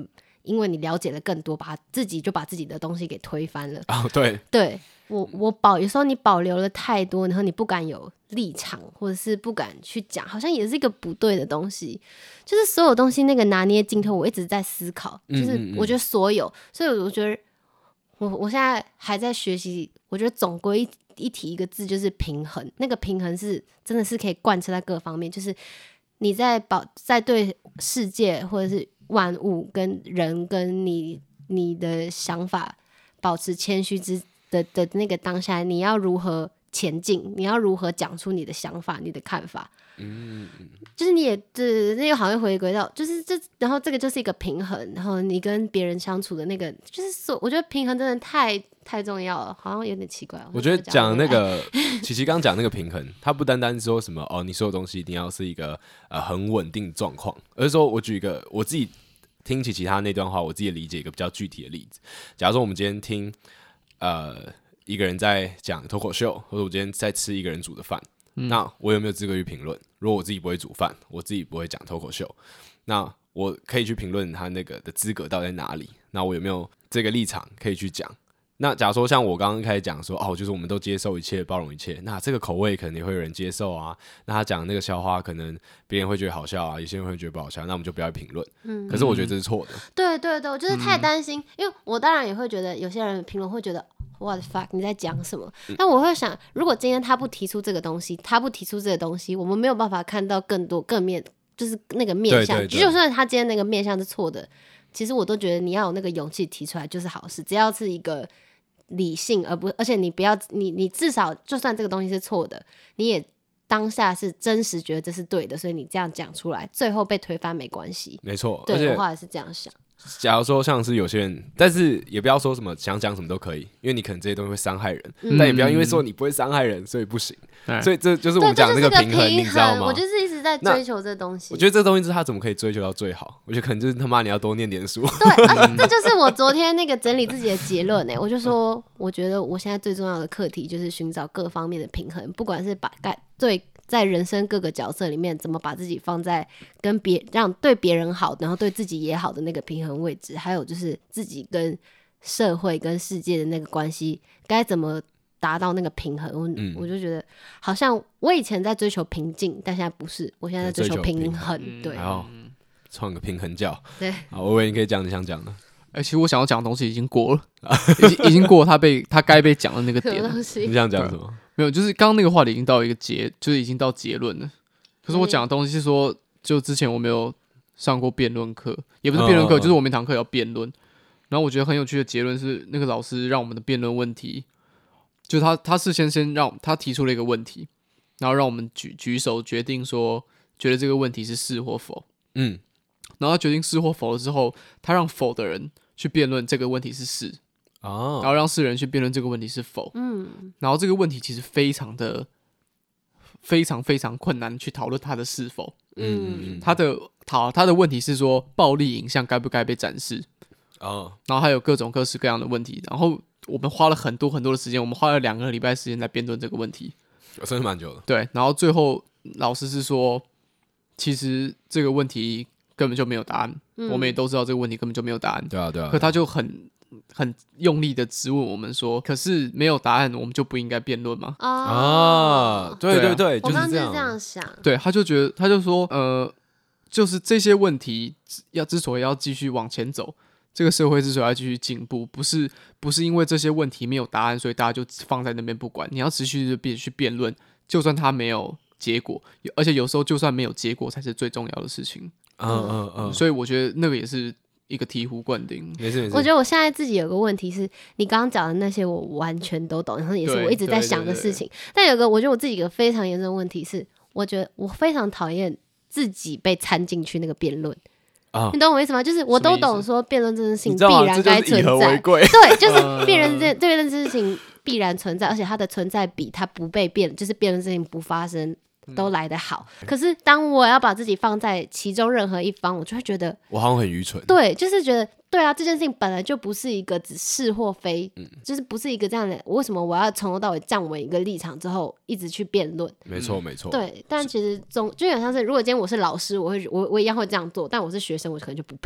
因为你了解了更多，把自己就把自己的东西给推翻了。 哦，对， 对我我保有时候你保留了太多，然后你不敢有立场，或者是不敢去讲，好像也是一个不对的东西。就是所有东西那个拿捏镜头，我一直在思考，就是我觉得所有，所以我觉得我我现在还在学习。我觉得总归一一提一个字就是平衡，那个平衡是真的是可以贯彻在各方面，就是你在保在对世界或者是万物跟人跟你你的想法保持谦虚之的的那个当下，你要如何前进？你要如何讲出你的想法、你的看法？嗯，就是你也这那又好像回归到，就是这，然后这个就是一个平衡，然后你跟别人相处的那个，就是所我觉得平衡真的太太重要了，好像有点奇怪。 我觉得讲那个琪琪刚讲那个平衡，它不单单说什么哦，你所有东西一定要是一个呃很稳定状况，而是说我举一个我自己听琪琪他那段话，我自己理解一个比较具体的例子。假如说我们今天听呃一个人在讲脱口秀，或者我今天在吃一个人煮的饭。嗯、那我有没有资格去评论？如果我自己不会煮饭，我自己不会讲脱口秀，那我可以去评论他那个的资格到底在哪里？那我有没有这个立场可以去讲？那假如说像我刚刚开始讲说，哦，就是我们都接受一切，包容一切，那这个口味可能也会有人接受啊。那他讲那个笑话，可能别人会觉得好笑啊，有些人会觉得不好笑，那我们就不要评论。嗯，可是我觉得这是错的。 对对对，我就是太担心，嗯、因为我当然也会觉得有些人评论会觉得。What the fuck？ 你在讲什么？但我会想，如果今天他不提出这个东西，他不提出这个东西，我们没有办法看到更多更面，就是那个面向。就算他今天那个面向是错的，其实我都觉得你要有那个勇气提出来就是好事。只要是一个理性，而不而且你不要你你至少就算这个东西是错的，你也当下是真实觉得这是对的，所以你这样讲出来，最后被推翻没关系。 没错， 对，我后来是这样想。 假如说像是有些人，但是也不要说什么想讲什么都可以，因为你可能这些东西会伤害人，嗯、但也不要因为说你不会伤害人，所以不行。嗯、所以这就是我们讲的那个平衡， 就是、 你知道吗？ 我就是一直在追求这东西。 我觉得这东西是他怎么可以追求到最好？我觉得可能就是他妈你要多念点书。 对，啊、这就是我昨天那个整理自己的结论呢、欸。我就说，我觉得我现在最重要的课题就是寻找各方面的平衡，不管是把对。在人生各个角色里面，怎么把自己放在跟别让对别人好，然后对自己也好的那个平衡位置，还有就是自己跟社会跟世界的那个关系，该怎么达到那个平衡？我、嗯、我就觉得好像我以前在追求平静，但现在不是，我现在在追求平衡。平衡对， 然后创个平衡教。 对， 好，微微你可以讲你想讲的。 哎、欸，其实我想要讲的东西已经过了，已经已经过他被他该被讲的那个点了。 你想讲什么？ 没有，就是刚刚那个话题已经到一个结，就是已经到结论了。可是我讲的东西是说，就之前我没有上过辩论课，也不是辩论课，哦哦哦就是我们一堂课要辩论。然后我觉得很有趣的结论是，那个老师让我们的辩论问题，就他他事先先让他提出了一个问题，然后让我们举举手决定说，觉得这个问题是是或否。嗯，然后他决定是或否了之后，他让否的人去辩论这个问题是是。哦、然后让世人去辩论这个问题是否，嗯，然后这个问题其实非常的、非常非常困难去讨论它的是否，嗯，他的讨他的问题是说暴力影像该不该被展示，哦，然后还有各种各式各样的问题，然后我们花了很多很多的时间，我们花了两个礼拜时间来辩论这个问题， 真的蛮久的， 对，然后最后老师是说，其实这个问题根本就没有答案，嗯、我们也都知道这个问题根本就没有答案， 对啊，对啊， 可他就很。很用力的质问我们说，可是没有答案，我们就不应该辩论吗？ 啊，对对对， 我刚刚就是这样。 这样想， 对，他就觉得，他就说，呃，就是这些问题要之所以要继续往前走，这个社会之所以要继续进步，不是不是因为这些问题没有答案，所以大家就放在那边不管。你要持续的辩去辩论，就算它没有结果，而且有时候就算没有结果，才是最重要的事情。嗯嗯嗯，所以我觉得那个也是。一个醍醐灌顶， 没事没事。 我觉得我现在自己有个问题是，你刚刚讲的那些我完全都懂，然后也是我一直在想的事情。但有个我觉得我自己有个非常严重的问题是，我觉得我非常讨厌自己被掺进去那个辩论。啊、你懂我意思吗？就是我都懂说辩论这件事情必然该存在，对，就是辩论这这件事情必然存在，而且它的存在比它不被辩，就是辩论事情不发生。都来得好，嗯、可是当我要把自己放在其中任何一方，我就会觉得我好像很愚蠢。 对，就是觉得对啊，这件事情本来就不是一个只是或非，嗯、就是不是一个这样的。为什么我要从头到尾站稳一个立场之后，一直去辩论？ 没错，没错。 对，但其实总就有点像是，如果今天我是老师，我会我我一样会这样做，但我是学生，我可能就不配合。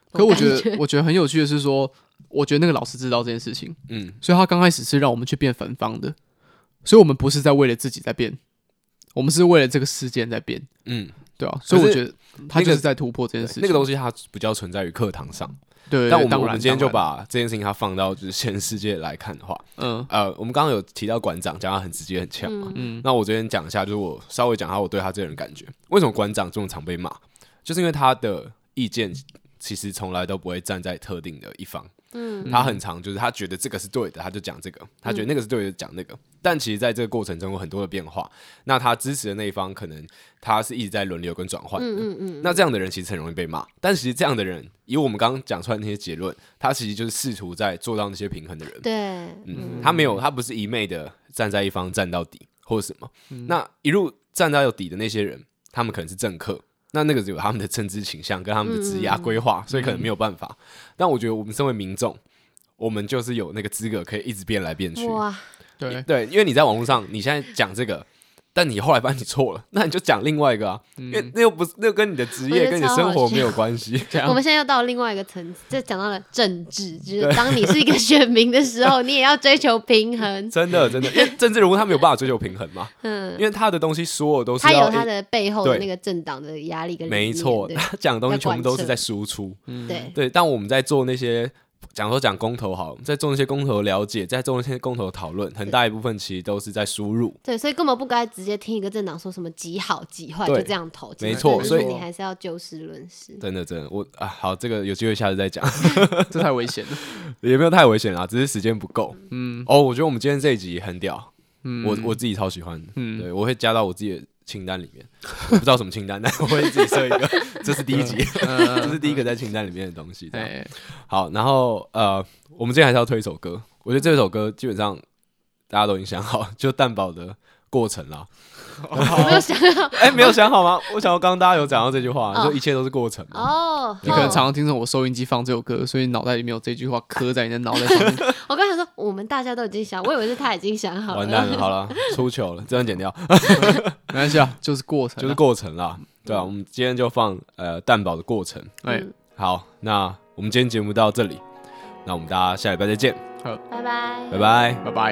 可我觉得我觉得很有趣的是说，我觉得那个老师知道这件事情，嗯，所以他刚开始是让我们去变反方的，所以我们不是在为了自己在变，我们是为了这个事件在变，嗯，对啊，所以我觉得他就是在突破这件事情。 那个东西它比较存在于课堂上。 对， 但我们我们今天就把这件事情它放到就是现实世界来看的话，嗯，呃，我们刚刚有提到馆长讲他很直接很呛嘛，嗯，那我这边讲一下，就是我稍微讲下我对他这个人感觉，为什么馆长这么常被骂，就是因为他的意见其实从来都不会站在特定的一方，嗯，他很常就是他觉得这个是对的，他就讲这个；他觉得那个是对的，讲那个。但其实在这个过程中有很多的变化，那他支持的那一方可能他是一直在轮流跟转换的，嗯嗯嗯，那这样的人其实很容易被骂。但其实这样的人，以我们刚刚讲出来的那些结论，他其实就是试图在做到那些平衡的人。 对， 嗯，他没有，他不是一昧的站在一方站到底或者什么。嗯、那一路站到底的那些人，他们可能是政客。那那个有他们的政治倾向跟他们的职业规划，所以可能没有办法。但我觉得我们身为民众，我们就是有那个资格可以一直变来变去。哇， 对对，因为你在网络上，你现在讲这个，但你后来发现你错了，那你就讲另外一个啊，嗯、因为那又不是那又跟你的职业跟你的生活没有关系。 我们现在又到了另外一个层次，就讲到了政治，就是当你是一个选民的时候，你也要追求平衡。 真的真的，因为政治人物他没有办法追求平衡嘛，嗯，因为他的东西所有都是他有他的背后的那个政党的压力跟理念， 没错，他讲的东西全部都是在输出， 嗯、对对。但我们在做那些。讲说讲公投好，在做那些公投了解，在做那些公投讨论，很大一部分其实都是在输入。 对，所以根本不该直接听一个政党说什么极好极坏就这样投。 没错，所以你还是要就事论事。 真的真的，我啊好，这个有机会下次再讲。 这太危险了， 也没有太危险啦，只是时间不够。嗯，哦，我觉得我们今天这一集很屌，嗯，我我自己超喜欢的。嗯，对我会加到我自己的清单里面，我不知道什么清单，但我会自己设一个，这是第一集，这是第一个在清单里面的东西。好，然后呃，我们今天还是要推一首歌，我觉得这首歌基本上大家都已经想好，就蛋堡的过程啦。 没有想好， 哎、欸，没有想好吗？我想到刚刚大家有讲到这句话，就、oh. 一切都是过程嘛。哦， oh. 你可能常常听着我收音机放这首歌，所以脑袋里面有这句话刻在你的脑袋上面。 我刚才说我们大家都已经想，我以为是他已经想好了。 完蛋了，好了，出糗了，这段剪掉。 没关系啊，就是过程， 就是过程啦。对啊，我们今天就放呃蛋堡的过程。哎、嗯，好，那我们今天节目到这里，那我们大家下礼拜再见。 好，拜拜， 拜拜， 拜拜。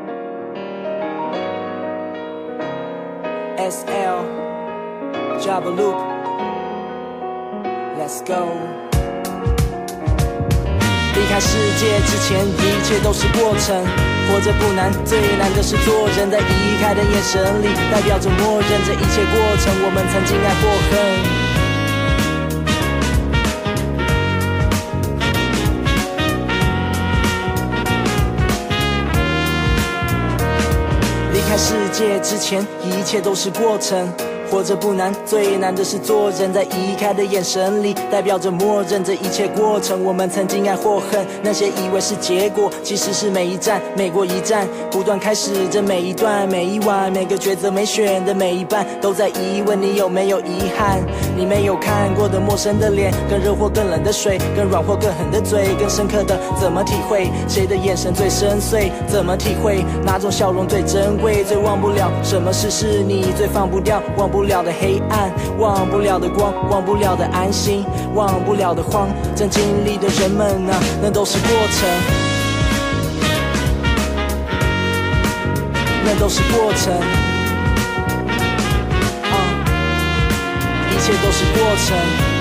S L Java Loop Let's go 离开世界之前一切都是过程活着不难最难的是做人在移开的眼神里代表着默认这一切过程我们曾经爱或恨离开世界之前一切都是过程活着不难最难的是做人在移开的眼神里代表着默认这一切过程我们曾经爱或恨那些以为是结果其实是每一站每过一站不断开始着每一段每一晚每个抉择没选的每一半都在疑问你有没有遗憾你没有看过的陌生的脸更热或更冷的水更软或更狠的嘴更深刻的怎么体会谁的眼神最深邃怎么体会哪种笑容最珍贵最忘不了什么事是你最放不掉忘不了的黑暗忘不了的光忘不了的安心忘不了的慌正经历的人们啊那都是过程那都是过程、uh, 一切都是过程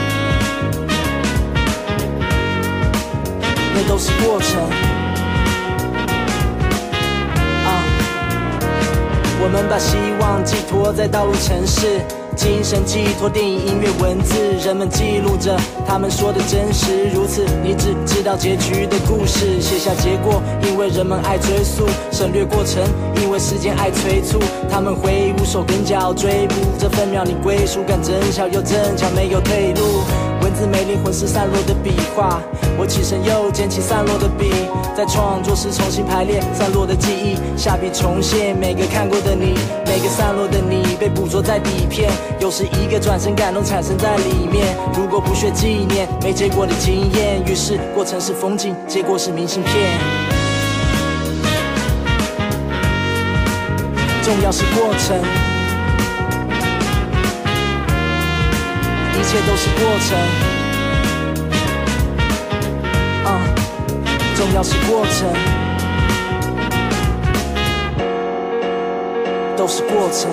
那都是过程、uh, 我们把希望寄托在道路城市精神寄托电影音乐文字人们记录着他们说的真实如此你只知道结局的故事写下结果因为人们爱追溯省略过程因为时间爱催促他们挥舞手跟脚追捕这分秒你归属感真小又正巧没有退路文字没灵魂是散落的笔画我起身又捡起散落的笔在创作时重新排列散落的记忆下笔重现每个看过的你每个散落的你被捕捉在底片又是一个转身感动产生在里面如果不学纪念没结果的经验于是过程是风景结果是明信片重要是过程一切都是过程重要是过程，都是过程。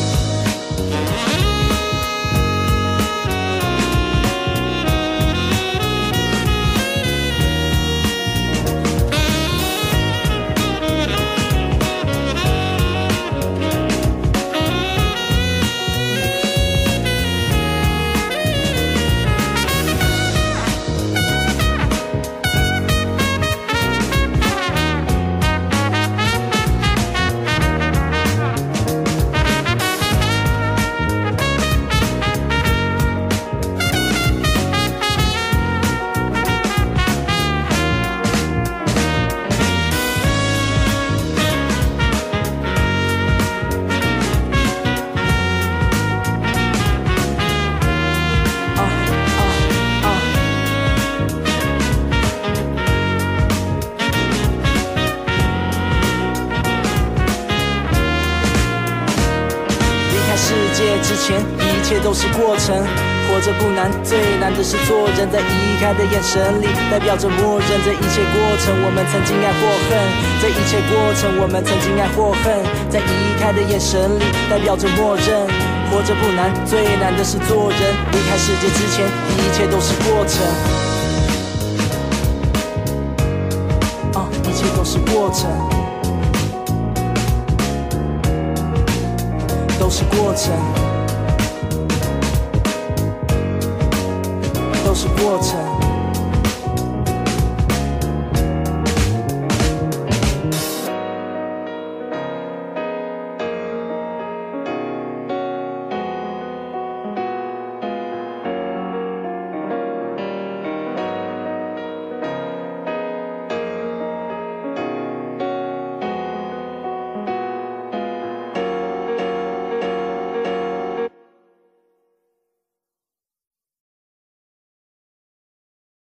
之前一切都是过程，活着不难，最难的是做人。在移开的眼神里，代表着默认这一切过程，我们曾经爱或恨。这一切过程，我们曾经爱或恨。在移开的眼神里，代表着默认。活着不难，最难的是做人。离开世界之前，一切都是过程。啊，一切都是过程，都是过程。都是过程。